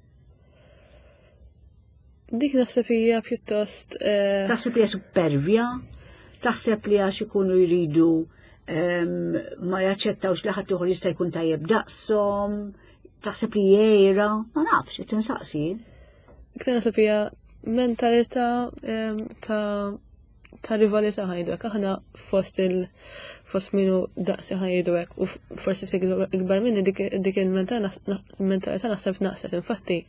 Dik naħseb hija pjuttost. Taħseb li hija supervja, taħseb li għax ikunu jridu ma jaċċettawx li ħadd ieħor jista' jkun tajjeb daqshom, taħseb li jgħira, ma nafx, qed insaqsi. Iktar naħseb hija mentalità ta' rivalità ħajdu hekk aħna fost minu daqsi ħajdu hekk u forsi ftit ikbar minni dik il-mentalità naħseb naqset. Infatti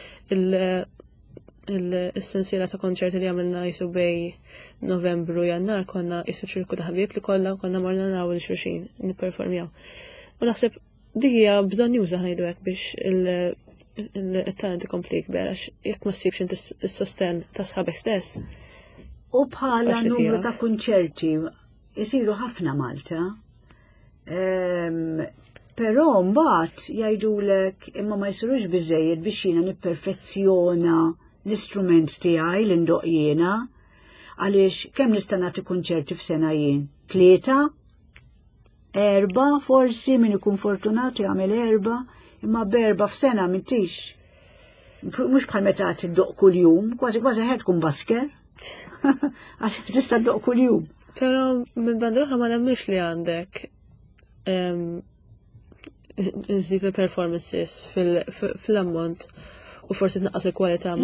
il-sensiela ta' konċerti li għamilna jisu bej Novembru Jannar konna jisu ċirku ta' ħabib li kollha konna marna naraw il-xulxin nipperformjaw. U naħseb dik hija bżonn juża ħajdu hekk biex il-talent ikompli jikber għax jekk ma ssibx inti s-sosten ta' sħabek stess. U bħala numru ta' kunċerti jisiru ħafna Malta. Però mbagħad jgħidulek imma ma jsirux biżejjed biex jiena nipperfezzjona l-istrument tiegħi li ndoq jiena għaliex kemm nista' nagħti kunċerti f'sena jien? 3, 4 forsi min ikun fortunat jagħmel 4 imma b'4 f'sena m'intix. Mhux bħal meta tiddoq kuljum, kważi ħed tkun basker. Għax tista' ddoq kuljum. Però minn banda l-oħra ma nemmix li għandek iżid il-performances fil-ammont u forsi tnaqqas il-kwalità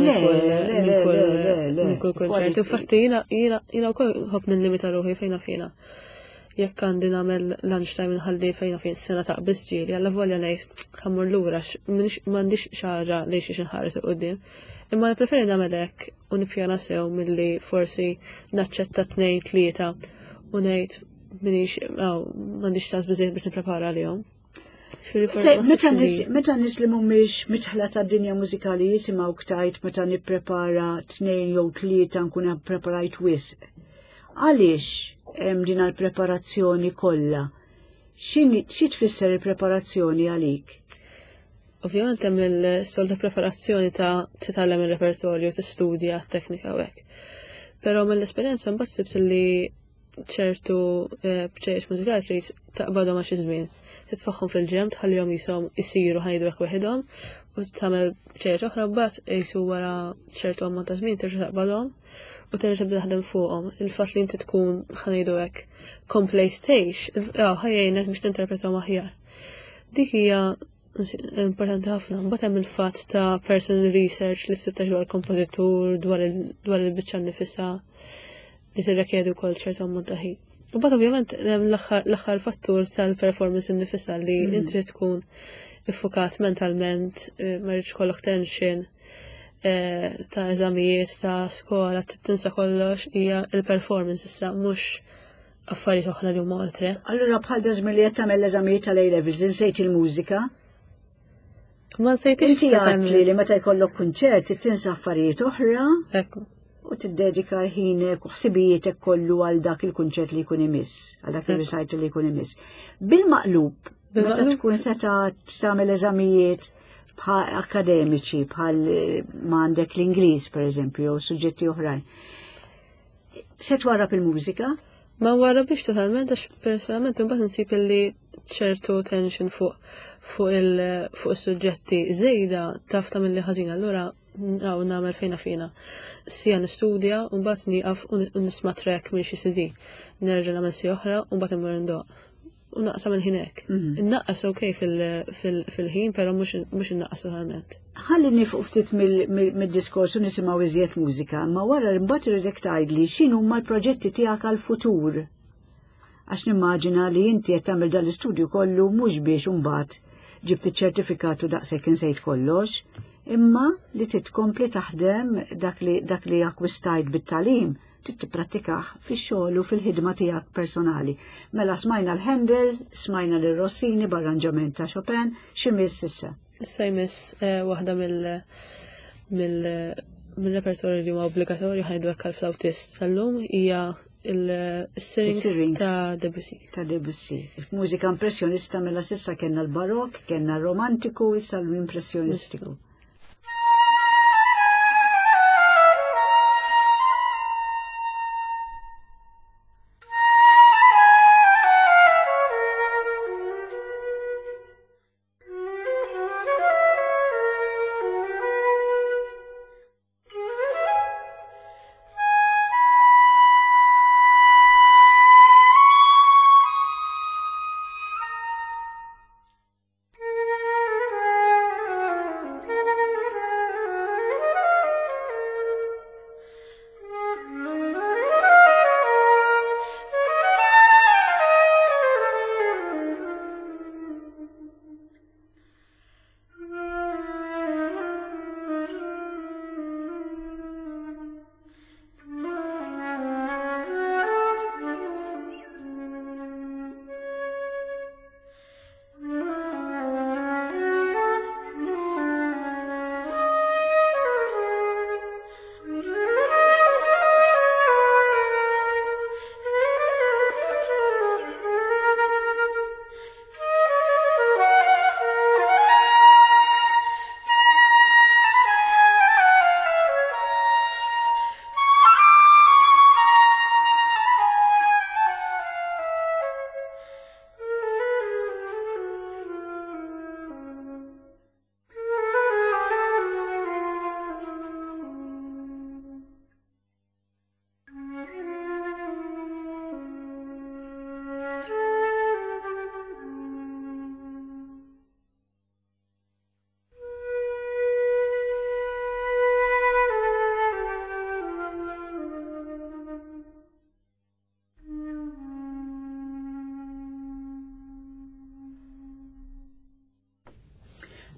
minn kull konċert. Infatti jiena wkoll ħobb nillimita ruħi fejn fina. jekk għandi nagħmel lunchtime inħalli fejn fin sena taqbis ġieli, alla volja ngħid ħammur lura m'għandix xi ħaġa li xi inħares quddiem. Imma nippreferi nagħmel hekk u nippjana sew milli forsi naċċetta 2-3 u ngħid m'għandix tas biżejjed biex nipprepara għalihom. Meta nis li mhumiex mitħla tad-dinja mużikali jisimgħu ktajt meta nipprepara 2 jew 3 nkun preparajt wisq. Għaliex hemm din għall-preparazzjoni kollha? Xi tfisser il-preparazzjoni għalik? Ovvjament hemm il-solta preparazzjoni ta' titgħallem ir-repertorju, tistudja t-teknika u hekk. Però mill-esperjenza mbagħad sibt li ċertu bċejjex mużikali trid taqbadhom għal xi żmien. Titfaħħom fil-ġem, tħallihom jisom isiru ħajdu hekk waħedhom u tagħmel bċejjex oħra mbagħad qisu wara ċertu ammont ta' żmien terġa' taqbadhom u terġa' tibda taħdem fuqhom. Il-fatt li inti tkun ħanejdu hekk complacetax, ħajjejnek biex tinterpretahom aħjar. Dik hija importanti ħafna. Mbagħad hemm il-fatt ta' personal research li tfittex dwar il-kompożitur, dwar il-biċċa nifisha li tirrekjedi wkoll ċertu ammont ta' ħin. U bad ovvjament l-aħħar fattur tal-performance innifisha li inti tkun iffukat mentalment, ma rridx kollok tension ta' eżamijiet, ta' skola, tinsa kollox hija il-performance issa mhux affarijiet oħra li huma oltre. Allura bħal dażmin li qed tagħmel l-eżamijiet tal-A-levels insejt il-mużika? Ma nsejtix inti għadli li meta jkollok kunċert tinsa affarijiet oħra. Ekku. U tiddedika ħinek u ħsibijietek kollu għal dak il-kunċert li jkun imiss, għal dak il-recital li jkun imiss. Bil-maqlub, meta tkun seta tagħmel eżamijiet bħal akademiċi, bħal ma għandek l-Ingliż per eżempju, u suġġetti oħrajn. Se twarrab il-mużika? Ma wara biex totalment, għax personalment imbagħad insib li ċertu tension fuq il-suġġetti żejda taf ta' milli ħażin allura nagħmel fejna fina. Sija nistudja u mbagħad nieqaf u nisma' track minn xi CD. Nerġa' nagħmel si oħra u mbagħad immur ndoq. U naqsam il-ħin hekk. Innaqqas okej fil-ħin, però mhux innaqqas totalment. Ħalli nifqu ftit mid-diskors u nisimgħu iżjed mużika, ma wara mbagħad irridek tgħidli x'inhuma l-proġetti tiegħek għall-futur. Għax nimmaġina li inti qed tagħmel dan l-istudju kollu mhux biex imbagħad ġibt iċ-ċertifikat u daqshekk insejt kollox, imma li titkompli taħdem dak li akkwistajt bit-tagħlim tipprattikah fix-xogħol u fil-ħidma tiegħek personali. Mela smajna l-Handel, smajna l-Rossini b'arranġament ta' Chopin, x'imiss issa? Issa jmiss waħda mill-repertorju li huwa obbligatorju ħajdu hekk għall-flawtist tal-lum hija il-Syrinx ta' Debussy. Ta' Debussy. Mużika impressjonista mela sissa kellna l-barokk, kellna l-romantiku, issa l-impressjonistiku.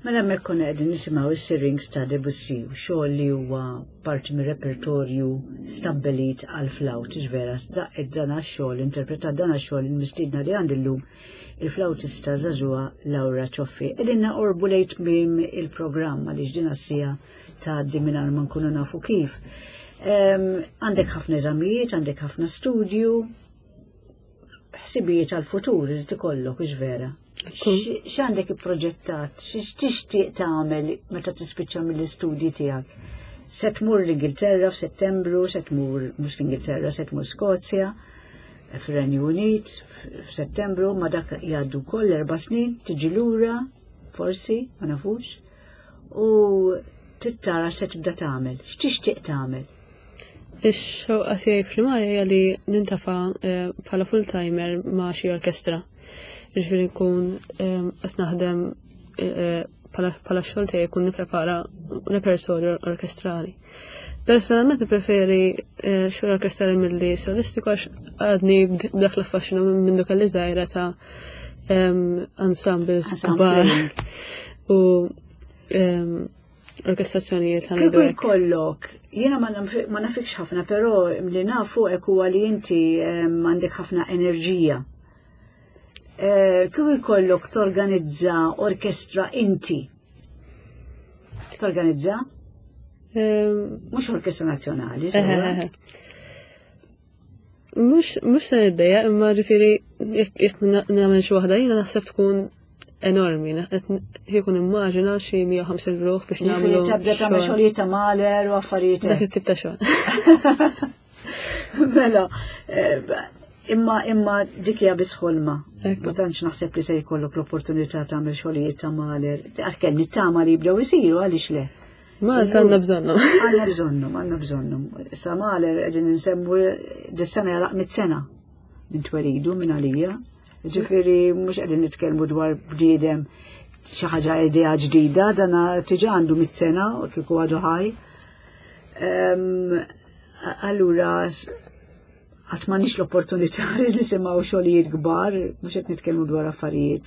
Mela hemmhekk konna qegħdin nisimgħu is-Syrinx ta' Debussy, xogħol li huwa parti mir-repertorju stabbelit għal flawt, ġvera, daqqet dan għax-xogħol, interpretat dan għax-xogħol il-mistiedna li għandi llum il-flawtista żagħżugħa Laura Cioffi. Qegħdin naqorbu lejt mim il-programm għaliex din għassija tgħaddi mingħajr ma nkunu nafu kif. Għandek ħafna eżamijiet, għandek ħafna studju, ħsibijiet għal-futur li tikollok, ġvera. X'għandek ipproġettat, x'tixtieq tagħmel meta tispiċċa mill-istudji tiegħek? Se tmur l-Ingilterra f'Settembru, se tmur mhux l-Ingilterra, se tmur Skozja, fir-Renju Unit f'Settembru, ma dak jgħaddu wkoll 4 snin, tiġi lura, forsi, ma nafux, u tittara se tibda tagħmel. X'tixtieq tagħmel? Ix-xewqa tiegħi primarja li nintafa' bħala full-timer ma' xi orkestra. Jiġifieri nkun qed naħdem bħala xogħol tiegħi jkun nipprepara repertorju orkestrali. Personalment nippreferi xogħol orkestrali milli solistiku għax għadni b'dak l-affaxxina minn dik il-żgħira ta' ensembles kbar u orkestrazzjonijiet għal Kieku jkollok, jiena ma nafikx ħafna, però li nafu hekk huwa li inti għandek ħafna enerġija. Kieku jkollok torganizza orkestra inti? Torganizza? Mhux orkestra nazzjonali, sewwa. Mhux se niddejja, imma ġifieri jekk nagħmel xi waħda jiena naħseb tkun enormi, jkun immaġina xi 150 ruħ biex nagħmlu. Tabda tagħmel xogħlijiet ta' Mahler u affarijiet. Dak it-tip ta' xogħol. Mela, imma dik hija biss ħolma. Ma tantx naħseb li se jkollok l-opportunità tagħmel xogħlijiet ta' Mahler. Għalkemm nittama li jibdew isiru għaliex le. Malta għandna bżonnhom. Għandna bżonnhom. Issa Mahler qegħdin insemmu dis-sena jalaq 100 sena minn twelidu minn għalija. Ġifieri mhux qegħdin nitkellmu dwar bniedem xi ħaġa idea ġdida, dana tiġa għandu 100 sena u kieku għadu ħaj. Allura qatt m'għandniex l-opportunità li nisimgħu xogħlijiet kbar, mhux qed nitkellmu dwar affarijiet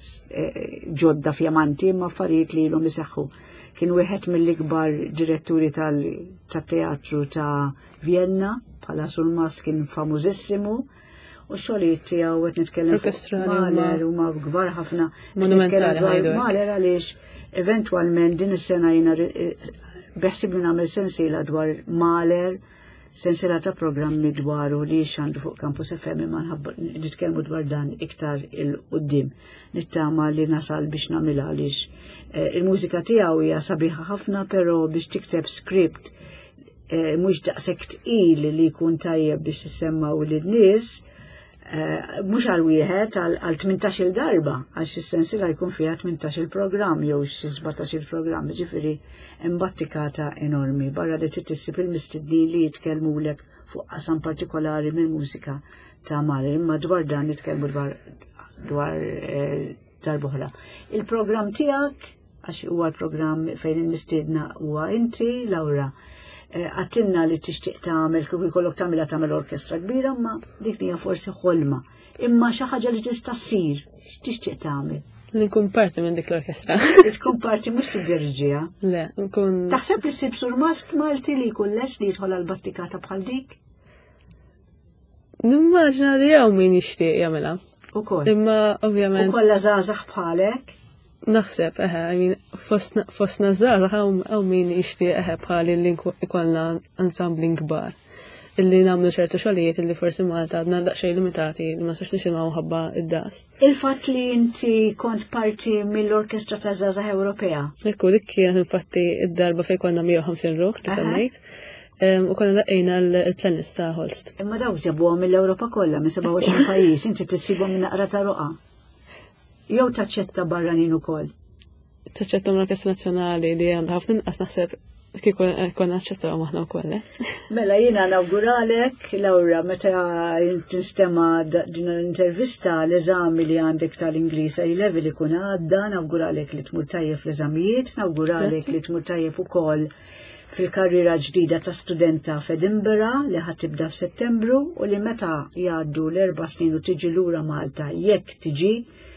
ġodda fjamanti, imma affarijiet li ilhom iseħħu. Kien wieħed mill-ikbar diretturi tat-teatru ta' Vienna, bħala Sulmast kien famużissimu, u xogħlijiet tiegħu qed nitkellem Mahler huma kbar ħafna. Monumentali ħajdu. Mahler għaliex eventwalment din is-sena jiena beħsib li nagħmel sensiela dwar Mahler, sensiela ta' programmi dwaru li xandu fuq Campus FM imma nitkellmu dwar dan iktar il-qudiem. Nittama li nasal biex nagħmilha għaliex il-mużika tiegħu hija sabiħa ħafna, però biex tikteb script mhux daqshekk tqil li jkun tajjeb biex issemmaw lin-nies. Mhux għal wieħed għal 18-il darba, għax is-sensiela jkun fiha 18-il programm jew xi 17-il programm, ġifieri hemm battikata enormi barra li tissib il-mistednin li jitkellmulek fuq qasam partikolari mill-mużika ta' Mahler, imma dwar dan nitkellmu dwar darb'oħra. Il-programm tiegħek għax huwa l-programm fejn il-mistiedna huwa inti, Laura, għattinna li tixtieq tagħmel kif ikollok tagħmel orkestra kbira, ma dik hija forsi ħolma. Imma xi ħaġa li tista' ssir, x'tixtieq tagħmel? Li nkun parti minn dik l-orkestra. Tkun parti mhux tiddirġiha. Le, nkun. Taħseb li ssib Surmast Malti li jkun les li jidħol għal battikata bħal dik? Nimmaġina li hawn min jixtieq jagħmilha. Ukoll. Imma ovvjament. Ukoll żgħażagħ bħalek. Naħseb, fostna żgħażagħ hawn min jixtieq bħali li ikollna ansambli kbar. Illi nagħmlu ċertu xogħlijiet illi forsi Malta għadna daqsxejn limitati li ma sax nisimgħu ħabba id-das. Il-fatt li inti kont parti mill-Orkestra ta' Żgħażagħ Ewropea. Ekku dik kienet infatti id-darba fejn konna 150 ruħ li semmejt. U konna daqqejna l-planist ta' Holst. Imma dawk ġabuhom mill-Ewropa kollha minn 27 pajjiż, inti tissibhom minn naqra ta' roqa. Jew taċċetta barranin ukoll. Taċċetta l-Orkestra Nazzjonali li għandha ħafna inqas naħseb kif konna naċċettaw aħna wkoll. Mela jiena nawguralek, Laura, meta tinstema' din l-intervista l-eżami li għandek tal-Ingliż A-level ikun għadda, nawguralek li tmur tajjeb fl-eżamijiet, nawguralek li tmur tajjeb ukoll fil-karriera ġdida ta' studenta f'Edinburgh li ħadd tibda f'Settembru u li meta jgħaddu l-4 snin u tiġi lura Malta jekk tiġi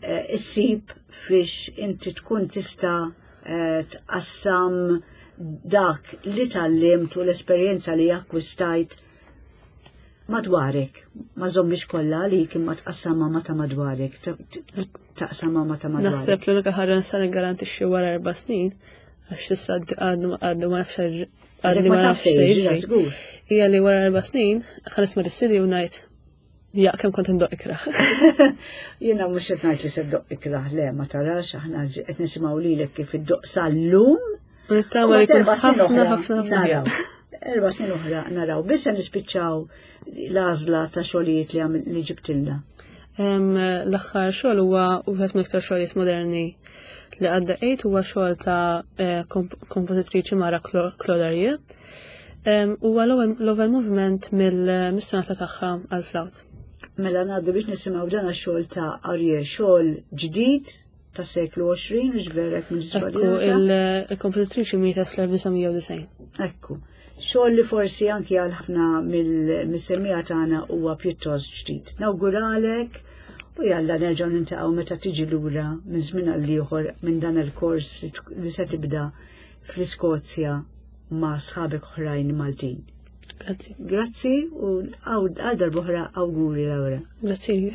issib fiex inti tkun tista' tqassam dak li tallimt u l-esperjenza li akkwistajt madwarek. Ma żommix kollha li kien ma tqassamha ma ta' madwarek, taqsamha ma ta' madwarek. Naħseb li l-unika ħaġa nista' niggarantixxi wara 4 snin għax tista' għaddu ma nafx xejn. Hija li wara 4 snin ħanisma' dis-CD u ngħid kemm kont indoq ikraħ. Jiena mhux qed ngħid li se ddoq ikraħ, le ma tarax aħna qed nisimgħu lilek kif iddoq sal-lum. Nittama li jkun ħafna 4 snin oħra naraw. Biss se nispiċċaw l-għażla ta' xogħlijiet li ġibtilna. L-aħħar xogħol huwa wieħed mill-iktar xogħlijiet moderni li għaddaqejt huwa xogħol ta' kompożitriċi Mara Clodarier. Huwa l-ewwel movement mill-sonata tagħha għall-flawt. Mela ngħaddu biex nisimgħu dan ix-xogħol ta' Ariel, xogħol ġdid tas seklu 20 u ġberek minn żbaljata. Il-kompożitriċi mietet fl-1990. Ekku. Xogħol li forsi anki għal ħafna mill-semmija tagħna huwa pjuttost ġdid. Nawguralek u jalla nerġgħu nintaqgħu meta tiġi lura minn żmien għal ieħor minn dan il-kors li se tibda fl-Iskozja ma' sħabek oħrajn Maltin. Grazzi. Grazzi u għal darb'oħra awguri Laura. Grazzi.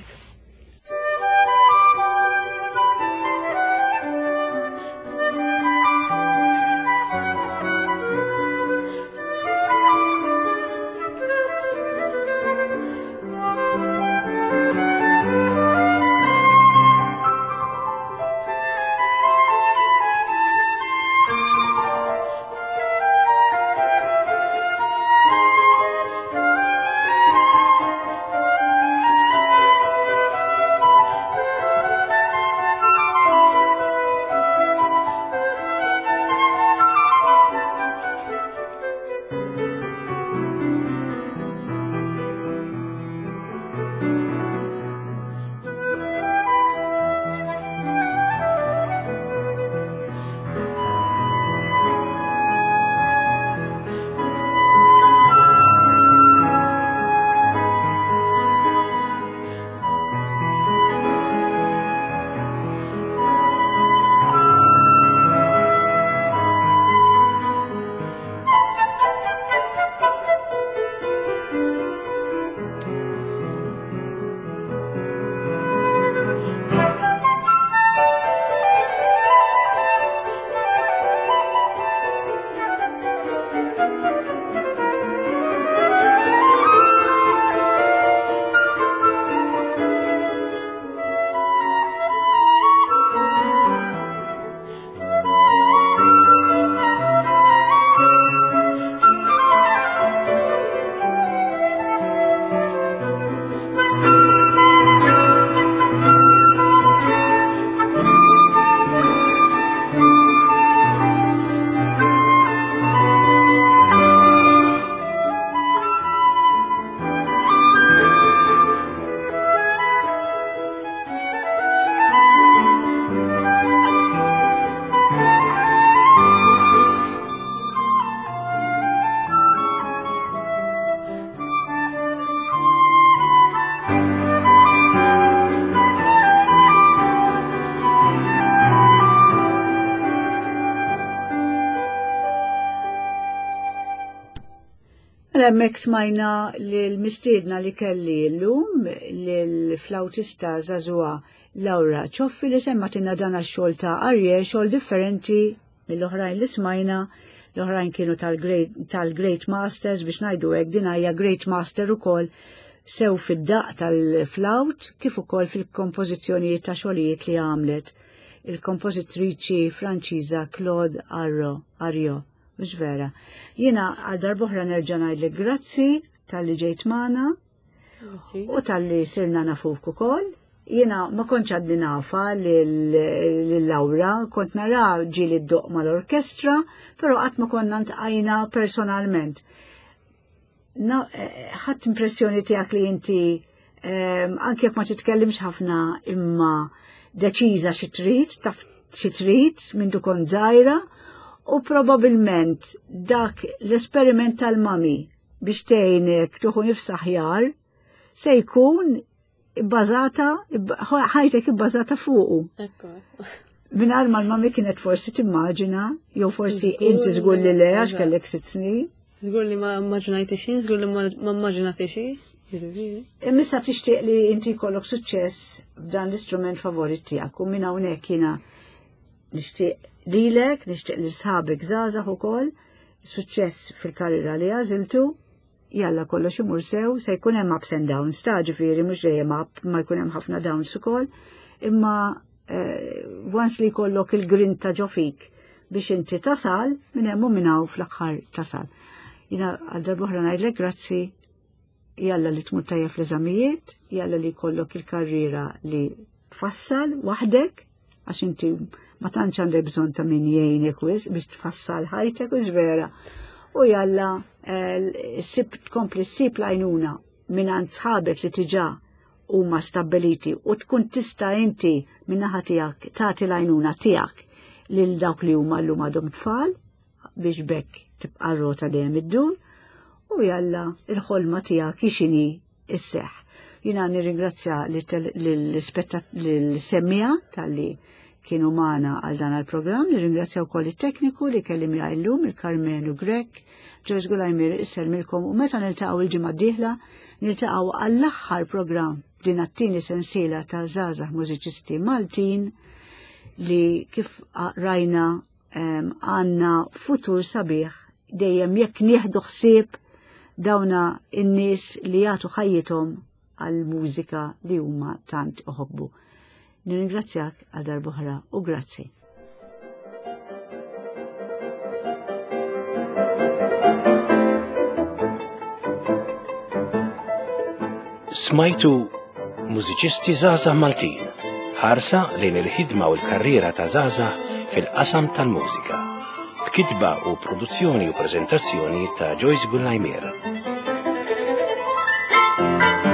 Hemmhekk smajna l-mistiedna li kelli llum lill-flawtista żagħżugħa Laura Cioffi li semmatilna dan għax-xogħol ta' Ariel, xogħol differenti mill-oħrajn li smajna, l-oħrajn kienu tal-Great Masters biex ngħidu hekk din hija Great Master ukoll sew fid-daq tal-flawt kif ukoll fil-kompożizzjonijiet ta' xogħlijiet li għamlet il-kompożitriċi Franċiża Claude Arro. Mhux vera. Jiena għal darb'oħra nerġa' ngħidlek grazzi tal-li ġejt magħna u tal-li sirna nafuk ukoll. Jiena ma kontx għadni nafa lil Laura, kont nara ġieli ddoq mal-orkestra, però qatt ma konna ntqajna personalment. Ħadd impressjoni tiegħek li inti anke jekk ma titkellimx ħafna imma deċiża xi trid, taf xi trid minn dukon żgħira. U probabilment dak l-esperiment tal-mami biex tgħinek tuħu nifs aħjar se jkun bbażata, ħajtek bbażata fuqu. Ekku. Min ma l-mami kienet forsi timmaġina, jew forsi inti żgur li le għax kellek 6 snin. Żgur li ma immaġinajti xi, żgur li ma immaġinati xi. Imissa tixtieq li inti jkollok suċċess f'dan l-istrument favorit tiegħek u minn hawnhekk jiena nixtieq lilek, nixtieq li sħabek żgħażagħ ukoll, suċċess fil-karriera li għażiltu, jalla kollox imur sew, se jkun hemm ups and downs, ta' ġifieri mhux dejjem up, ma jkun hemm ħafna downs ukoll, imma once li jkollok il-grinta ġo fik biex inti tasal, minn hemm u minn hawn fl-aħħar tasal. Jiena għal darb'oħra ngħidlek grazzi, jalla li tmur tajjeb fl-eżamijiet, jalla li jkollok il-karriera li tfassal waħdek, għax inti ma tantx għandek bżonn ta' min jgħinek wis biex tfassal ħajtek u żvera. U jalla tkompli ssib l-għajnuna mingħand sħabek li tiġà huma stabbiliti u tkun tista' inti min-naħa tiegħek tagħti l-għajnuna tiegħek lil dawk li huma llum għadhom tfal biex bekk tibqa' r-rota dejjem iddur u jalla il-ħolma tiegħek ixini isseħħ. Jiena nirringrazzja lill-semmija tal-li kienu magħna għal dan il-programm, nirringrazzja wkoll it-tekniku li kelli miegħi llum il-Karmenu Grek, Joyce Gulajmir isselmilkom u meta niltaqgħu l-ġimgħa d-dieħla niltaqgħu għall-aħħar programm din it-tieni sensiela ta' żgħażagħ mużiċisti Maltin li kif rajna għandna futur sabiħ dejjem jekk nieħdu ħsieb dawna in-nies li jagħtu ħajjithom għall-mużika li huma tant iħobbu. Nirringrazzjak għal darb'oħra u grazzi. Smajtu mużiċisti żgħażagħ Maltin, ħarsa lejn il-ħidma u l-karriera ta' żgħażagħ fil-qasam tal-mużika. Kitba u produzzjoni u preżentazzjoni ta' Joyce Gulajmir.